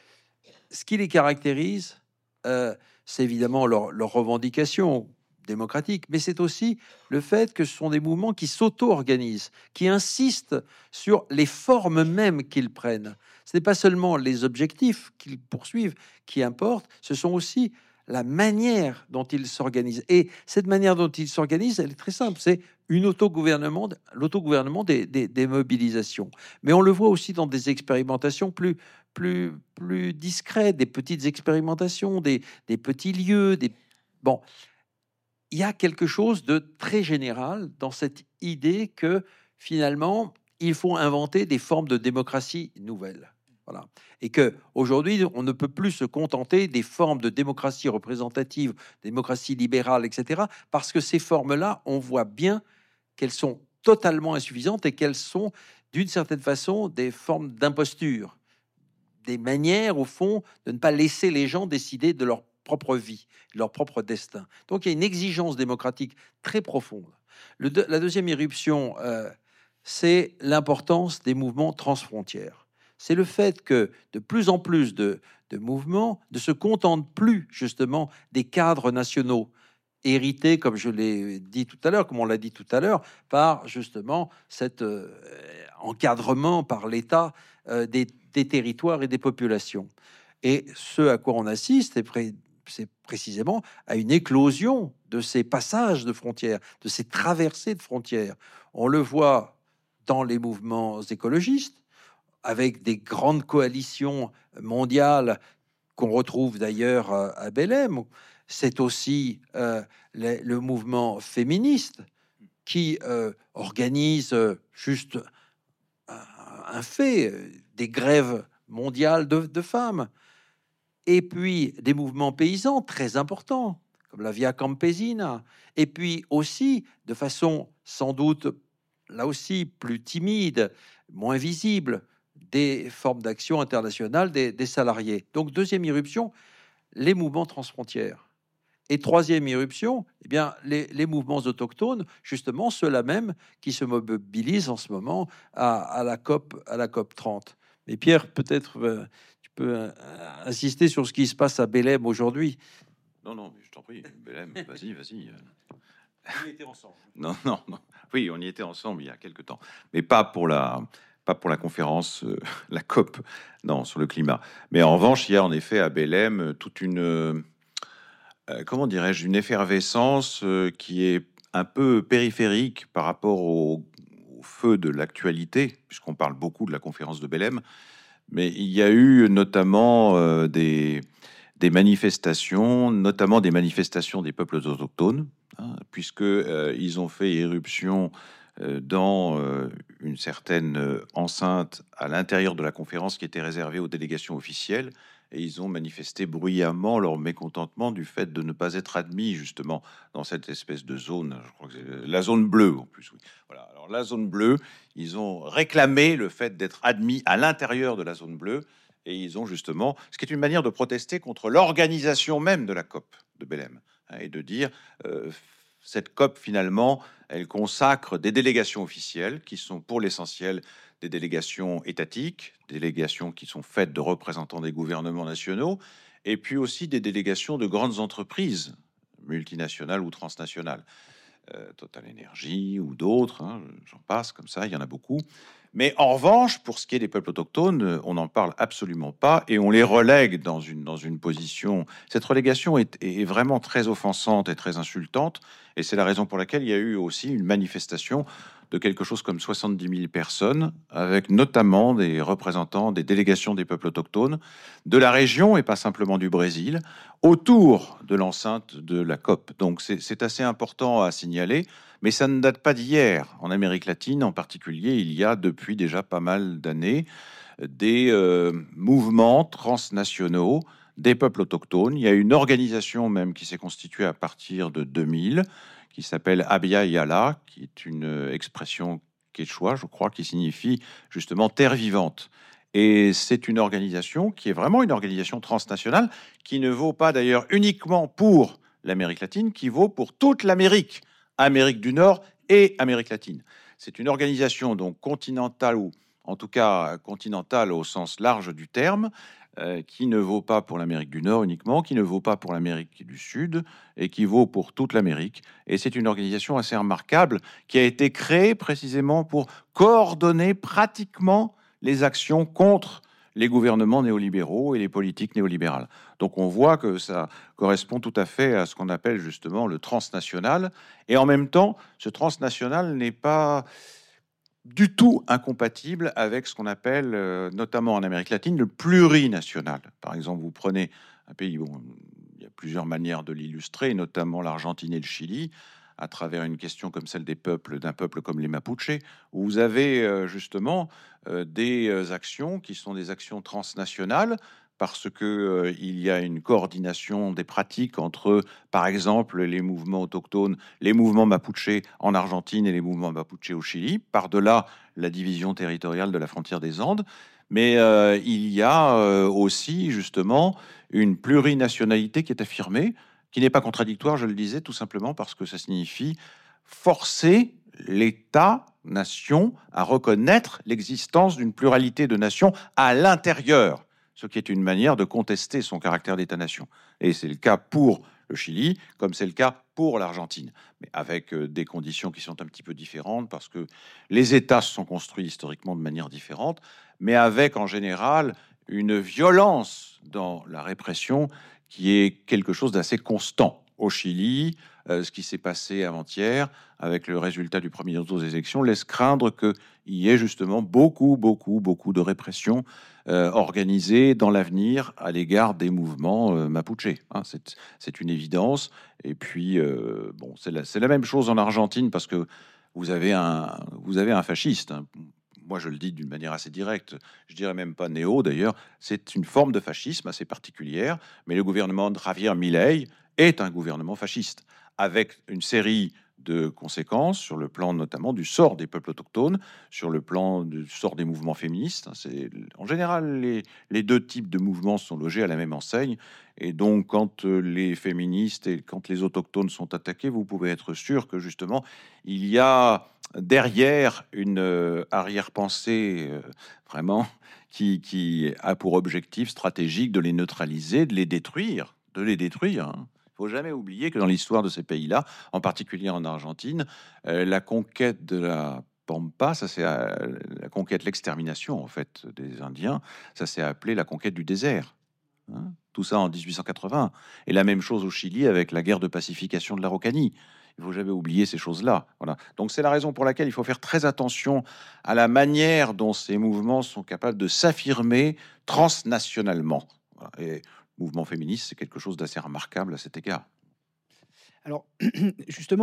ce qui les caractérise, euh, c'est évidemment leurs leur revendications démocratiques, mais c'est aussi le fait que ce sont des mouvements qui s'auto-organisent, qui insistent sur les formes mêmes qu'ils prennent. Ce n'est pas seulement les objectifs qu'ils poursuivent qui importent, ce sont aussi la manière dont ils s'organisent. Et cette manière dont ils s'organisent, elle est très simple, c'est une autogouvernement, l'autogouvernement des, des, des mobilisations. Mais on le voit aussi dans des expérimentations plus, plus, plus discrètes, des petites expérimentations, des, des petits lieux. Des... Bon, il y a quelque chose de très général dans cette idée que finalement, il faut inventer des formes de démocratie nouvelles. Voilà. Et que aujourd'hui, on ne peut plus se contenter des formes de démocratie représentative, démocratie libérale, et cetera, parce que ces formes-là, on voit bien qu'elles sont totalement insuffisantes et qu'elles sont, d'une certaine façon, des formes d'imposture, des manières, au fond, de ne pas laisser les gens décider de leur propre vie, de leur propre destin. Donc, il y a une exigence démocratique très profonde. Le de, la deuxième irruption, euh, c'est l'importance des mouvements transfrontières. C'est le fait que de plus en plus de, de mouvements ne se contentent plus justement des cadres nationaux, hérités, comme je l'ai dit tout à l'heure, comme on l'a dit tout à l'heure, par justement cet euh, encadrement par l'État euh, des, des territoires et des populations. Et ce à quoi on assiste, c'est, pré c'est précisément à une éclosion de ces passages de frontières, de ces traversées de frontières. On le voit dans les mouvements écologistes, avec des grandes coalitions mondiales qu'on retrouve d'ailleurs à Belém. C'est aussi euh, le, le mouvement féministe qui euh, organise euh, juste un, un fait, des grèves mondiales de, de femmes. Et puis des mouvements paysans très importants, comme la Via Campesina. Et puis aussi, de façon sans doute, là aussi, plus timide, moins visible, des formes d'action internationale des, des salariés. Donc, deuxième irruption, les mouvements transfrontières. Et troisième irruption, eh bien, les, les mouvements autochtones, justement ceux-là même qui se mobilisent en ce moment à, à la COP, à la COP trente. Mais Pierre, peut-être euh, tu peux euh, insister sur ce qui se passe à Belém aujourd'hui. Non, non, je t'en prie, Belém, vas-y, vas-y. On y était ensemble. Non, non, non. Oui, on y était ensemble il y a quelque temps, mais pas pour la... pas pour la conférence, euh, la COP, non, sur le climat. Mais en revanche, il y a en effet à Belém toute une, euh, comment dirais-je, une effervescence euh, qui est un peu périphérique par rapport au, au feu de l'actualité, puisqu'on parle beaucoup de la conférence de Belém. Mais il y a eu notamment euh, des, des manifestations, notamment des manifestations des peuples autochtones, hein, puisque euh, ils ont fait éruption dans euh, une certaine enceinte à l'intérieur de la conférence qui était réservée aux délégations officielles. et ils ont manifesté bruyamment leur mécontentement du fait de ne pas être admis justement dans cette espèce de zone, je crois que c'est la zone bleue en plus. Oui. Voilà. Alors la zone bleue, ils ont réclamé le fait d'être admis à l'intérieur de la zone bleue, et ils ont justement, ce qui est une manière de protester contre l'organisation même de la COP de Belém, hein, et de dire euh, cette COP finalement, elle consacre des délégations officielles qui sont pour l'essentiel des délégations étatiques, délégations qui sont faites de représentants des gouvernements nationaux, et puis aussi des délégations de grandes entreprises multinationales ou transnationales, euh, Total Energy ou d'autres, hein, j'en passe comme ça, il y en a beaucoup. Mais en revanche, pour ce qui est des peuples autochtones, on n'en parle absolument pas et on les relègue dans une, dans une position. Cette relégation est, est vraiment très offensante et très insultante, et c'est la raison pour laquelle il y a eu aussi une manifestation de quelque chose comme soixante-dix mille personnes, avec notamment des représentants des délégations des peuples autochtones de la région et pas simplement du Brésil, autour de l'enceinte de la COP. Donc c'est assez important à signaler, mais ça ne date pas d'hier. En Amérique latine en particulier, il y a depuis déjà pas mal d'années des euh, mouvements transnationaux des peuples autochtones. Il y a une organisation même qui s'est constituée à partir de deux mille, qui s'appelle Abya Yala, qui est une expression quechua, je crois, qui signifie justement terre vivante. Et c'est une organisation qui est vraiment une organisation transnationale, qui ne vaut pas d'ailleurs uniquement pour l'Amérique latine, qui vaut pour toute l'Amérique, Amérique du Nord et Amérique latine. C'est une organisation donc continentale, ou en tout cas continentale au sens large du terme, euh, qui ne vaut pas pour l'Amérique du Nord uniquement, qui ne vaut pas pour l'Amérique du Sud, et qui vaut pour toute l'Amérique. Et c'est une organisation assez remarquable qui a été créée précisément pour coordonner pratiquement les actions contre les gouvernements néolibéraux et les politiques néolibérales. Donc on voit que ça correspond tout à fait à ce qu'on appelle justement le transnational. Et en même temps, ce transnational n'est pas du tout incompatible avec ce qu'on appelle, euh, notamment en Amérique latine, le plurinational. Par exemple, vous prenez un pays, bon, il y a plusieurs manières de l'illustrer, notamment l'Argentine et le Chili, à travers une question comme celle des peuples, d'un peuple comme les Mapuches, où vous avez euh, justement euh, des euh, actions qui sont des actions transnationales, parce que euh, il y a une coordination des pratiques entre, par exemple, les mouvements autochtones, les mouvements mapuche en Argentine et les mouvements mapuche au Chili, par-delà la division territoriale de la frontière des Andes. Mais euh, il y a euh, aussi justement une plurinationalité qui est affirmée, qui n'est pas contradictoire, je le disais, tout simplement parce que ça signifie forcer l'État-nation à reconnaître l'existence d'une pluralité de nations à l'intérieur, ce qui est une manière de contester son caractère d'État-nation. Et c'est le cas pour le Chili, comme c'est le cas pour l'Argentine, mais avec des conditions qui sont un petit peu différentes, parce que les États se sont construits historiquement de manière différente, mais avec en général une violence dans la répression qui est quelque chose d'assez constant. Au Chili, euh, ce qui s'est passé avant-hier avec le résultat du premier tour des élections laisse craindre qu'il y ait justement beaucoup, beaucoup, beaucoup de répression euh, organisée dans l'avenir à l'égard des mouvements euh, mapuche. Hein, c'est, c'est une évidence. Et puis, euh, bon, c'est la, c'est la même chose en Argentine, parce que vous avez un, vous avez un fasciste, hein. Moi, je le dis d'une manière assez directe, je dirais même pas néo d'ailleurs, c'est une forme de fascisme assez particulière, mais le gouvernement de Javier Milei est un gouvernement fasciste, avec une série de conséquences sur le plan notamment du sort des peuples autochtones, sur le plan du sort des mouvements féministes. C'est, en général, les, les deux types de mouvements sont logés à la même enseigne, et donc quand les féministes et quand les autochtones sont attaqués, vous pouvez être sûr que justement, il y a derrière une euh, arrière-pensée euh, vraiment qui, qui a pour objectif stratégique de les neutraliser, de les détruire, de les détruire. Hein. Il faut jamais oublier que dans l'histoire de ces pays-là, en particulier en Argentine, euh, la conquête de la Pampa, ça c'est euh, la conquête, l'extermination en fait des Indiens, ça s'est appelé la conquête du désert. Hein. Tout ça en dix-huit cent quatre-vingts. Et la même chose au Chili avec la guerre de pacification de l'Araucanie. Il faut jamais oublier ces choses-là. Voilà. Donc c'est la raison pour laquelle il faut faire très attention à la manière dont ces mouvements sont capables de s'affirmer transnationalement. Voilà. Et le mouvement féministe, c'est quelque chose d'assez remarquable à cet égard. Alors, justement,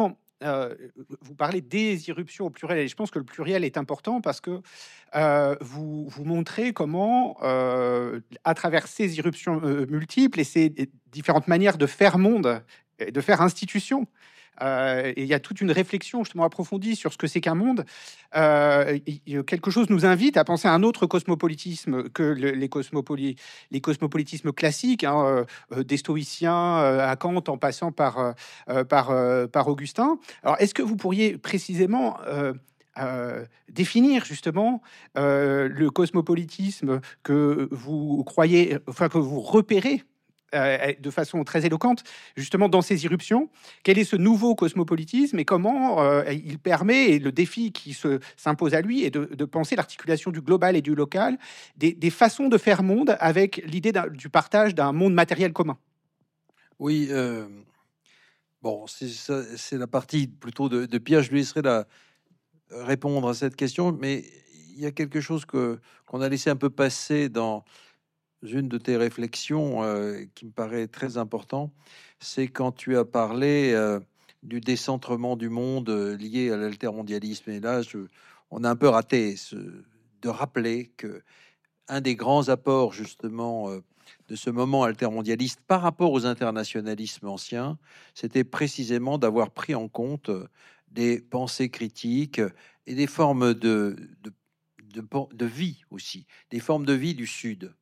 euh, vous parlez des irruptions au pluriel, et je pense que le pluriel est important parce que euh, vous, vous montrez comment, euh, à travers ces irruptions euh, multiples et ces différentes manières de faire monde, et de faire institution, euh, et il y a toute une réflexion justement approfondie sur ce que c'est qu'un monde. Euh, il- il- quelque chose nous invite à penser à un autre cosmopolitisme que le- les, cosmopoli- les cosmopolitismes classiques, hein, euh, euh, des stoïciens euh, à Kant en passant par, euh, euh, par, euh, par Augustin. Alors, est-ce que vous pourriez précisément euh, euh, définir justement euh, le cosmopolitisme que vous croyez, enfin que vous repérez euh, de façon très éloquente, justement dans ces irruptions? Quel est ce nouveau cosmopolitisme et comment euh, il permet, et le défi qui se, s'impose à lui, est de, de penser l'articulation du global et du local, des, des façons de faire monde avec l'idée d'un- du partage d'un monde matériel commun? Oui, euh, bon, c'est ça- c'est la partie plutôt de, de Pierre. Je lui laisserai la, répondre à cette question, mais il y a quelque chose que qu'on a laissé un peu passer dans une de tes réflexions euh, qui me paraît très important. C'est quand tu as parlé euh, du décentrement du monde euh, lié à l'altermondialisme. Et là, je, on a un peu raté ce, de rappeler que un des grands apports justement euh, de ce moment altermondialiste par rapport aux internationalismes anciens, c'était précisément d'avoir pris en compte euh, des pensées critiques et des formes de, de, de, de vie aussi, des formes de vie du Sud.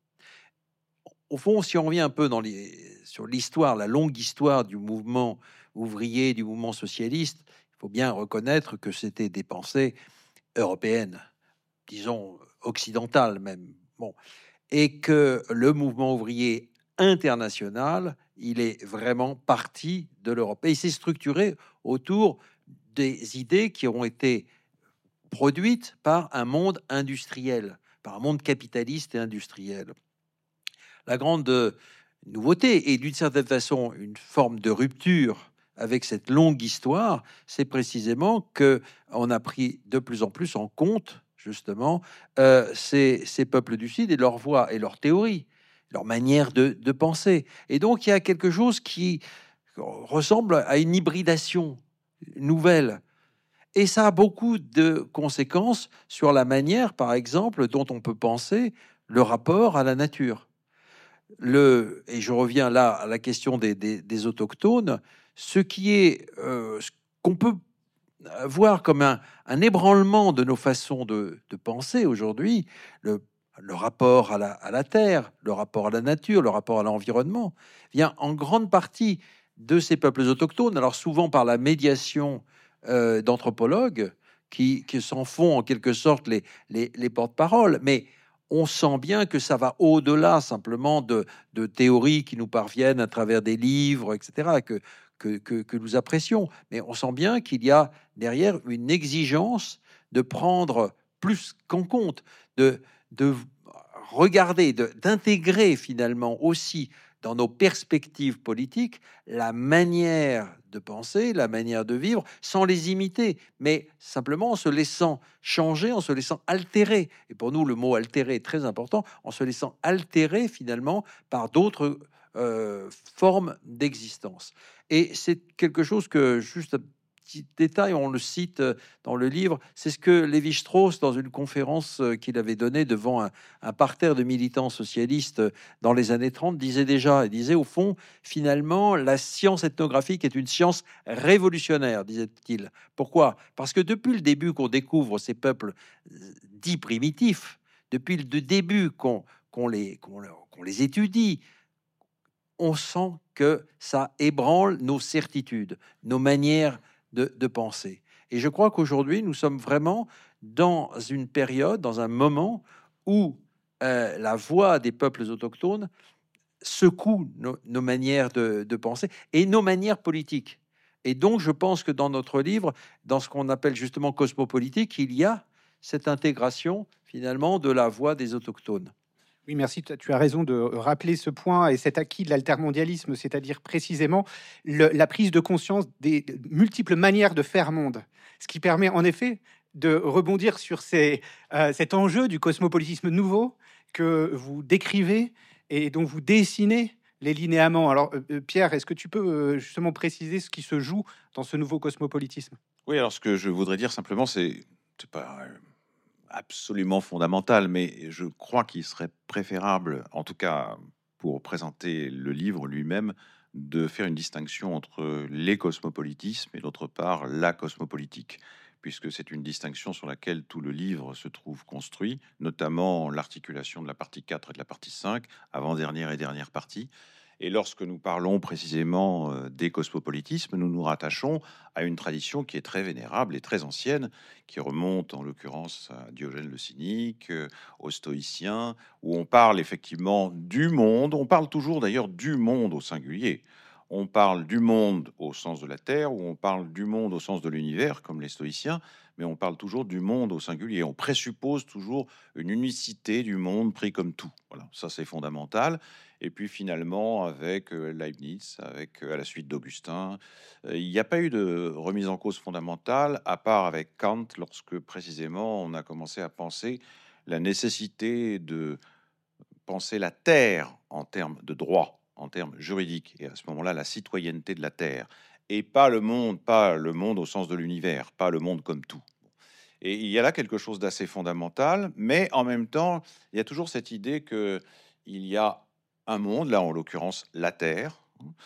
Au fond, si on revient un peu dans les, sur l'histoire, la longue histoire du mouvement ouvrier, du mouvement socialiste, il faut bien reconnaître que c'était des pensées européennes, disons occidentales même. Bon, et que le mouvement ouvrier international, il est vraiment parti de l'Europe. Et il s'est structuré autour des idées qui ont été produites par un monde industriel, par un monde capitaliste et industriel. La grande nouveauté, et d'une certaine façon une forme de rupture avec cette longue histoire, c'est précisément que on a pris de plus en plus en compte justement euh, ces, ces peuples du Sud et leur voix et leur théorie, leur manière de, de penser. Et donc il y a quelque chose qui ressemble à une hybridation nouvelle. Et ça a beaucoup de conséquences sur la manière, par exemple, dont on peut penser le rapport à la nature. Le, et je reviens là à la question des, des, des autochtones, ce qui est euh, ce qu'on peut voir comme un, un ébranlement de nos façons de, de penser aujourd'hui, le, le rapport à la, à la terre, le rapport à la nature, le rapport à l'environnement, vient en grande partie de ces peuples autochtones, alors souvent par la médiation euh, d'anthropologues qui, qui s'en font en quelque sorte les, les, les porte-paroles, mais on sent bien que ça va au-delà simplement de, de théories qui nous parviennent à travers des livres, et cetera, que, que, que, que nous apprécions. Mais on sent bien qu'il y a derrière une exigence de prendre plus qu'en compte, de, de regarder, de, d'intégrer finalement aussi dans nos perspectives politiques la manière de penser, la manière de vivre, sans les imiter, mais simplement en se laissant changer, en se laissant altérer. Et pour nous, le mot altérer est très important, en se laissant altérer finalement par d'autres euh, formes d'existence. Et c'est quelque chose que, juste un petit détail, on le cite dans le livre, c'est ce que Lévi-Strauss, dans une conférence qu'il avait donnée devant un, un parterre de militants socialistes dans les années trente, disait déjà, il disait au fond, finalement, la science ethnographique est une science révolutionnaire, disait-il. Pourquoi? Parce que depuis le début qu'on découvre ces peuples dits primitifs, depuis le début qu'on qu'on les, qu'on, qu'on les étudie, on sent que ça ébranle nos certitudes, nos manières de, de penser. Et je crois qu'aujourd'hui, nous sommes vraiment dans une période, dans un moment où euh, la voix des peuples autochtones secoue nos, nos manières de, de penser et nos manières politiques. Et donc, je pense que dans notre livre, dans ce qu'on appelle justement cosmopolitique, il y a cette intégration finalement de la voix des autochtones. Oui, merci. Tu as raison de rappeler ce point et cet acquis de l'altermondialisme, c'est-à-dire précisément le, la prise de conscience des multiples manières de faire monde, ce qui permet en effet de rebondir sur ces, euh, cet enjeu du cosmopolitisme nouveau que vous décrivez et dont vous dessinez les linéaments. Alors, euh, Pierre, est-ce que tu peux euh, justement préciser ce qui se joue dans ce nouveau cosmopolitisme? Oui, alors ce que je voudrais dire simplement, c'est c'est pas euh, absolument fondamental, mais je crois qu'il serait préférable, en tout cas pour présenter le livre lui-même, de faire une distinction entre les cosmopolitismes et d'autre part la cosmopolitique, puisque c'est une distinction sur laquelle tout le livre se trouve construit, notamment l'articulation de la partie quatre et de la partie cinq, avant-dernière et dernière partie. Et lorsque nous parlons précisément euh, des cosmopolitismes, nous nous rattachons à une tradition qui est très vénérable et très ancienne, qui remonte en l'occurrence à Diogène le Cynique, euh, aux stoïciens, où on parle effectivement du monde, on parle toujours d'ailleurs du monde au singulier. On parle du monde au sens de la Terre, ou on parle du monde au sens de l'univers, comme les stoïciens, mais on parle toujours du monde au singulier. On présuppose toujours une unicité du monde pris comme tout. Voilà, ça c'est fondamental. Et puis finalement, avec euh, Leibniz, avec euh, à la suite d'Augustin, euh, il n'y a pas eu de remise en cause fondamentale, à part avec Kant, lorsque précisément on a commencé à penser la nécessité de penser la terre en termes de droit, en termes juridiques, et à ce moment-là, la citoyenneté de la terre, et pas le monde, pas le monde au sens de l'univers, pas le monde comme tout. Et il y a là quelque chose d'assez fondamental, mais en même temps, il y a toujours cette idée que il y a un monde, là en l'occurrence la Terre,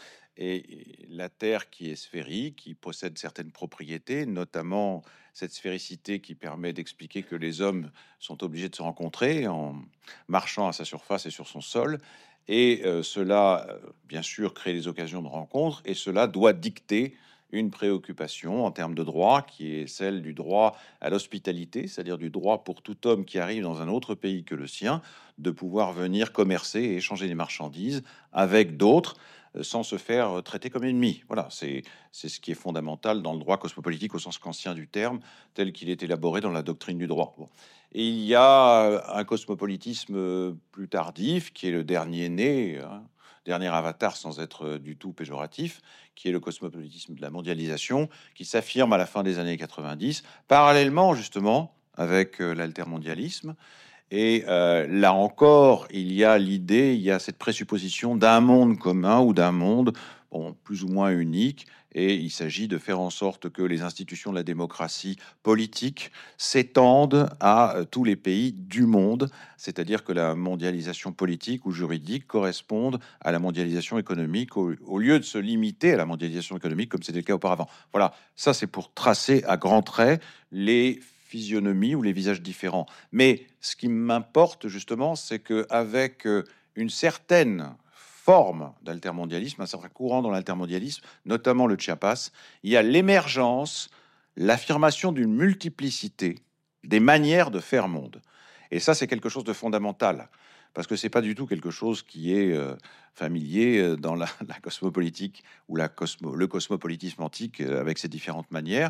et la Terre qui est sphérique, qui possède certaines propriétés, notamment cette sphéricité qui permet d'expliquer que les hommes sont obligés de se rencontrer en marchant à sa surface et sur son sol. Et euh, cela, euh, bien sûr, crée des occasions de rencontre, et cela doit dicter une préoccupation en termes de droit, qui est celle du droit à l'hospitalité, c'est-à-dire du droit pour tout homme qui arrive dans un autre pays que le sien, de pouvoir venir commercer et échanger des marchandises avec d'autres, euh, sans se faire traiter comme ennemi. Voilà, c'est c'est ce qui est fondamental dans le droit cosmopolitique au sens ancien du terme, tel qu'il est élaboré dans la doctrine du droit. Bon. Et il y a un cosmopolitisme plus tardif, qui est le dernier né, hein, dernier avatar sans être du tout péjoratif, qui est le cosmopolitisme de la mondialisation, qui s'affirme à la fin des années quatre-vingt-dix, parallèlement justement avec euh, l'altermondialisme. Et euh, là encore, il y a l'idée, il y a cette présupposition d'un monde commun ou d'un monde bon, plus ou moins unique. Et il s'agit de faire en sorte que les institutions de la démocratie politique s'étendent à euh, tous les pays du monde, c'est-à-dire que la mondialisation politique ou juridique corresponde à la mondialisation économique, au, au lieu de se limiter à la mondialisation économique comme c'était le cas auparavant. Voilà, ça c'est pour tracer à grands traits les physionomie ou les visages différents. Mais ce qui m'importe justement, c'est qu'avec une certaine forme d'altermondialisme, un certain courant dans l'altermondialisme, notamment le Chiapas, il y a l'émergence, l'affirmation d'une multiplicité des manières de faire monde. Et ça, c'est quelque chose de fondamental, parce que c'est pas du tout quelque chose qui est euh, familier dans la, la cosmopolitique ou la cosmo, le cosmopolitisme antique euh, avec ses différentes manières.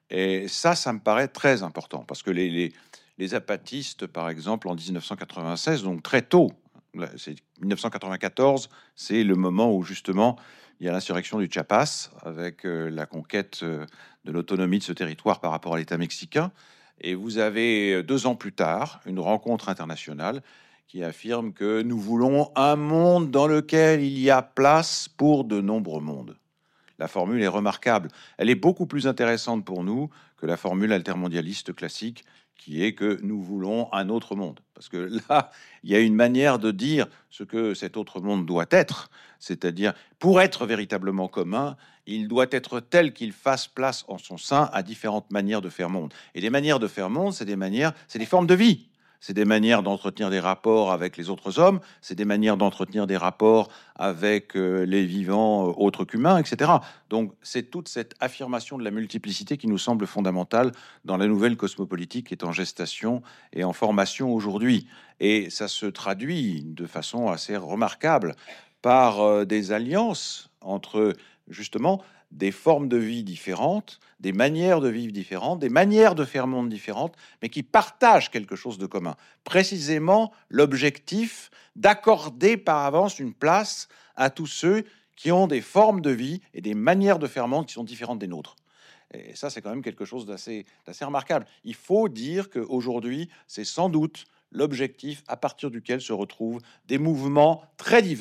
Et ça, ça me paraît très important, parce que les, les, les apatistes, par exemple, en dix-neuf cent quatre-vingt-seize, donc très tôt, c'est dix-neuf cent quatre-vingt-quatorze, c'est le moment où justement il y a l'insurrection du Chiapas, avec euh, la conquête euh, de l'autonomie de ce territoire par rapport à l'État mexicain. Et vous avez, deux ans plus tard, une rencontre internationale qui affirme que nous voulons un monde dans lequel il y a place pour de nombreux mondes. La formule est remarquable. Elle est beaucoup plus intéressante pour nous que la formule altermondialiste classique, qui est que nous voulons un autre monde. Parce que là, il y a une manière de dire ce que cet autre monde doit être, c'est-à-dire, pour être véritablement commun, il doit être tel qu'il fasse place en son sein à différentes manières de faire monde. Et les manières de faire monde, c'est des manières, c'est des formes de vie. C'est des manières d'entretenir des rapports avec les autres hommes, c'est des manières d'entretenir des rapports avec euh, les vivants euh, autres qu'humains, et cetera. Donc c'est toute cette affirmation de la multiplicité qui nous semble fondamentale dans la nouvelle cosmopolitique qui est en gestation et en formation aujourd'hui. Et ça se traduit de façon assez remarquable par euh, des alliances entre justement des formes de vie différentes, des manières de vivre différentes, des manières de faire monde différentes, mais qui partagent quelque chose de commun. Précisément l'objectif d'accorder par avance une place à tous ceux qui ont des formes de vie et des manières de faire monde qui sont différentes des nôtres. Et ça, c'est quand même quelque chose d'assez, d'assez remarquable. Il faut dire qu'aujourd'hui, c'est sans doute l'objectif à partir duquel se retrouvent des mouvements très divers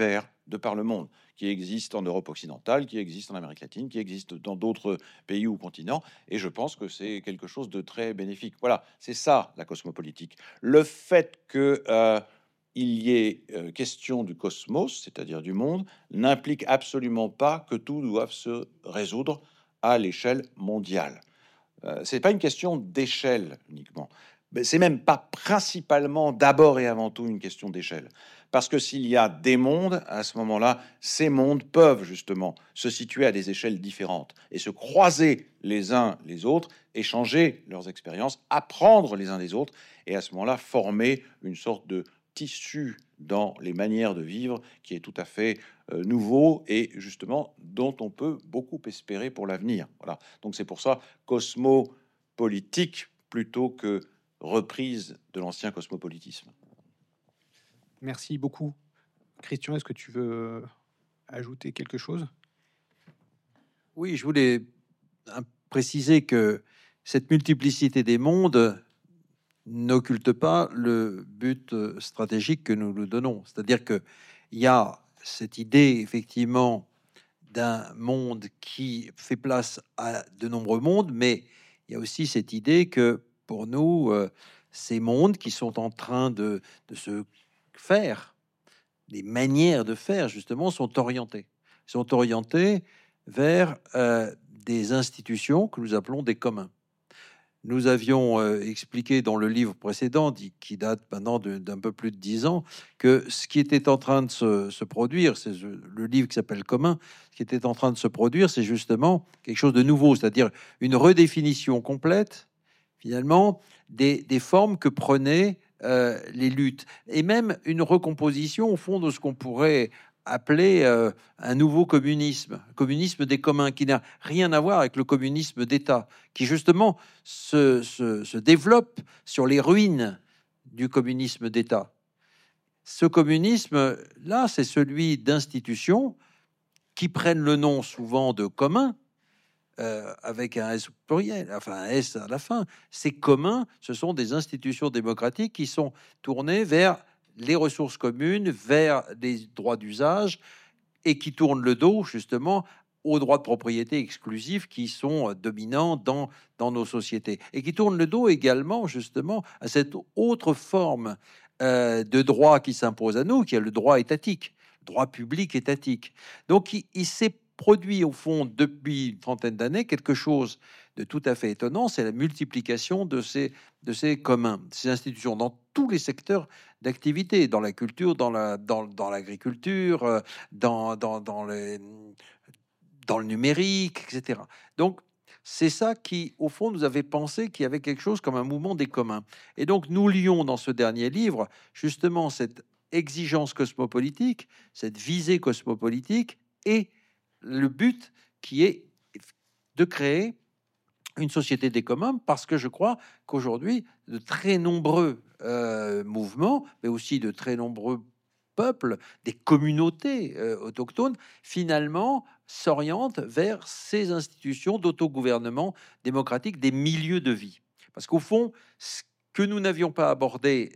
de par le monde, qui existent en Europe occidentale, qui existent en Amérique latine, qui existent dans d'autres pays ou continents. Et je pense que c'est quelque chose de très bénéfique. Voilà, c'est ça la cosmopolitique. Le fait que euh, il y ait euh, question du cosmos, c'est-à-dire du monde, n'implique absolument pas que tout doive se résoudre à l'échelle mondiale. Euh, c'est pas une question d'échelle uniquement. Mais c'est même pas principalement, d'abord et avant tout, une question d'échelle. Parce que s'il y a des mondes, à ce moment-là, ces mondes peuvent justement se situer à des échelles différentes et se croiser les uns les autres, échanger leurs expériences, apprendre les uns des autres, et à ce moment-là, former une sorte de tissu dans les manières de vivre qui est tout à fait euh, nouveau et justement dont on peut beaucoup espérer pour l'avenir. Voilà. Donc c'est pour ça cosmopolitique plutôt que reprise de l'ancien cosmopolitisme. Merci beaucoup. Christian, est-ce que tu veux ajouter quelque chose? Oui, je voulais préciser que cette multiplicité des mondes n'occulte pas le but stratégique que nous nous donnons. C'est-à-dire qu'il y a cette idée, effectivement, d'un monde qui fait place à de nombreux mondes, mais il y a aussi cette idée que, pour nous, euh, ces mondes qui sont en train de, de se faire, les manières de faire, justement, sont orientées. Sont orientées vers euh, des institutions que nous appelons des communs. Nous avions euh, expliqué dans le livre précédent, dit, qui date maintenant d'un peu plus de dix ans, que ce qui était en train de se, se produire, c'est le livre qui s'appelle Commun, ce qui était en train de se produire, c'est justement quelque chose de nouveau, c'est-à-dire une redéfinition complète, finalement, des, des formes que prenaient euh, les luttes, et même une recomposition, au fond, de ce qu'on pourrait appelé euh, un nouveau communisme, communisme des communs, qui n'a rien à voir avec le communisme d'État, qui justement se, se, se développe sur les ruines du communisme d'État. Ce communisme-là, c'est celui d'institutions qui prennent le nom souvent de communs, euh, avec un S pluriel, enfin un S à la fin. Ces communs, ce sont des institutions démocratiques qui sont tournées vers les ressources communes, vers des droits d'usage, et qui tournent le dos justement aux droits de propriété exclusifs qui sont dominants dans, dans nos sociétés, et qui tournent le dos également justement à cette autre forme euh, de droit qui s'impose à nous, qui est le droit étatique, le droit public étatique. Donc il, il s'est produit au fond depuis une trentaine d'années quelque chose de tout à fait étonnant, c'est la multiplication de ces, de ces communs, de ces institutions dans tous les secteurs d'activité, dans la culture, dans la, dans, dans l'agriculture, dans, dans, dans, les, dans le numérique, et cetera. Donc, c'est ça qui, au fond, nous avait pensé qu'il y avait quelque chose comme un mouvement des communs. Et donc, nous lions dans ce dernier livre, justement, cette exigence cosmopolitique, cette visée cosmopolitique, et le but qui est de créer une société des communs, parce que je crois qu'aujourd'hui, de très nombreux euh, mouvements, mais aussi de très nombreux peuples, des communautés euh, autochtones, finalement s'orientent vers ces institutions d'autogouvernement démocratique des milieux de vie. Parce qu'au fond, ce que nous n'avions pas abordé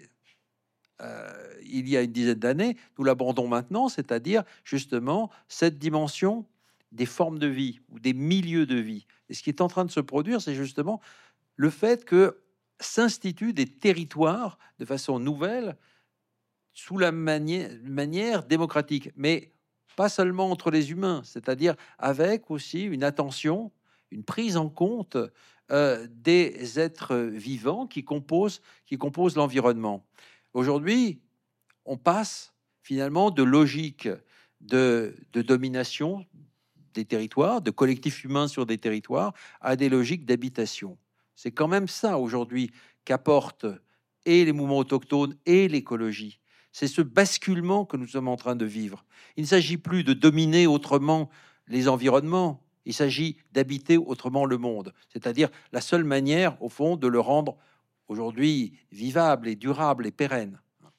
euh, il y a une dizaine d'années, nous l'abordons maintenant, c'est-à-dire justement cette dimension des formes de vie ou des milieux de vie. Et ce qui est en train de se produire, c'est justement le fait que s'instituent des territoires de façon nouvelle sous la manière, manière démocratique, mais pas seulement entre les humains, c'est-à-dire avec aussi une attention, une prise en compte euh, des êtres vivants qui composent, qui composent l'environnement. Aujourd'hui, on passe finalement de logique de, de domination des territoires, de collectifs humains sur des territoires, à des logiques d'habitation. C'est quand même ça aujourd'hui qu'apportent et les mouvements autochtones et l'écologie. C'est ce basculement que nous sommes en train de vivre. Il ne s'agit plus de dominer autrement les environnements, il s'agit d'habiter autrement le monde. C'est-à-dire la seule manière, au fond, de le rendre aujourd'hui vivable et durable et pérenne.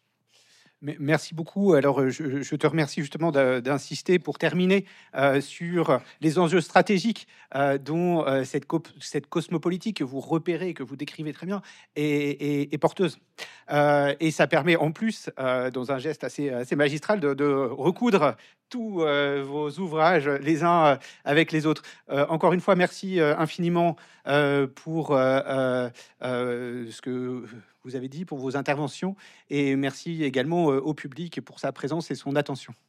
Merci beaucoup. Alors, je, je te remercie justement d'insister pour terminer euh, sur les enjeux stratégiques euh, dont euh, cette, cette cosmopolitique que vous repérez, que vous décrivez très bien, est, est, est porteuse. Euh, et ça permet en plus, euh, dans un geste assez, assez magistral, de, de recoudre tous euh, vos ouvrages les uns euh, avec les autres. Euh, encore une fois, merci euh, infiniment euh, pour euh, euh, euh, ce que vous avez dit, pour vos interventions, et merci également euh, au public pour sa présence et son attention.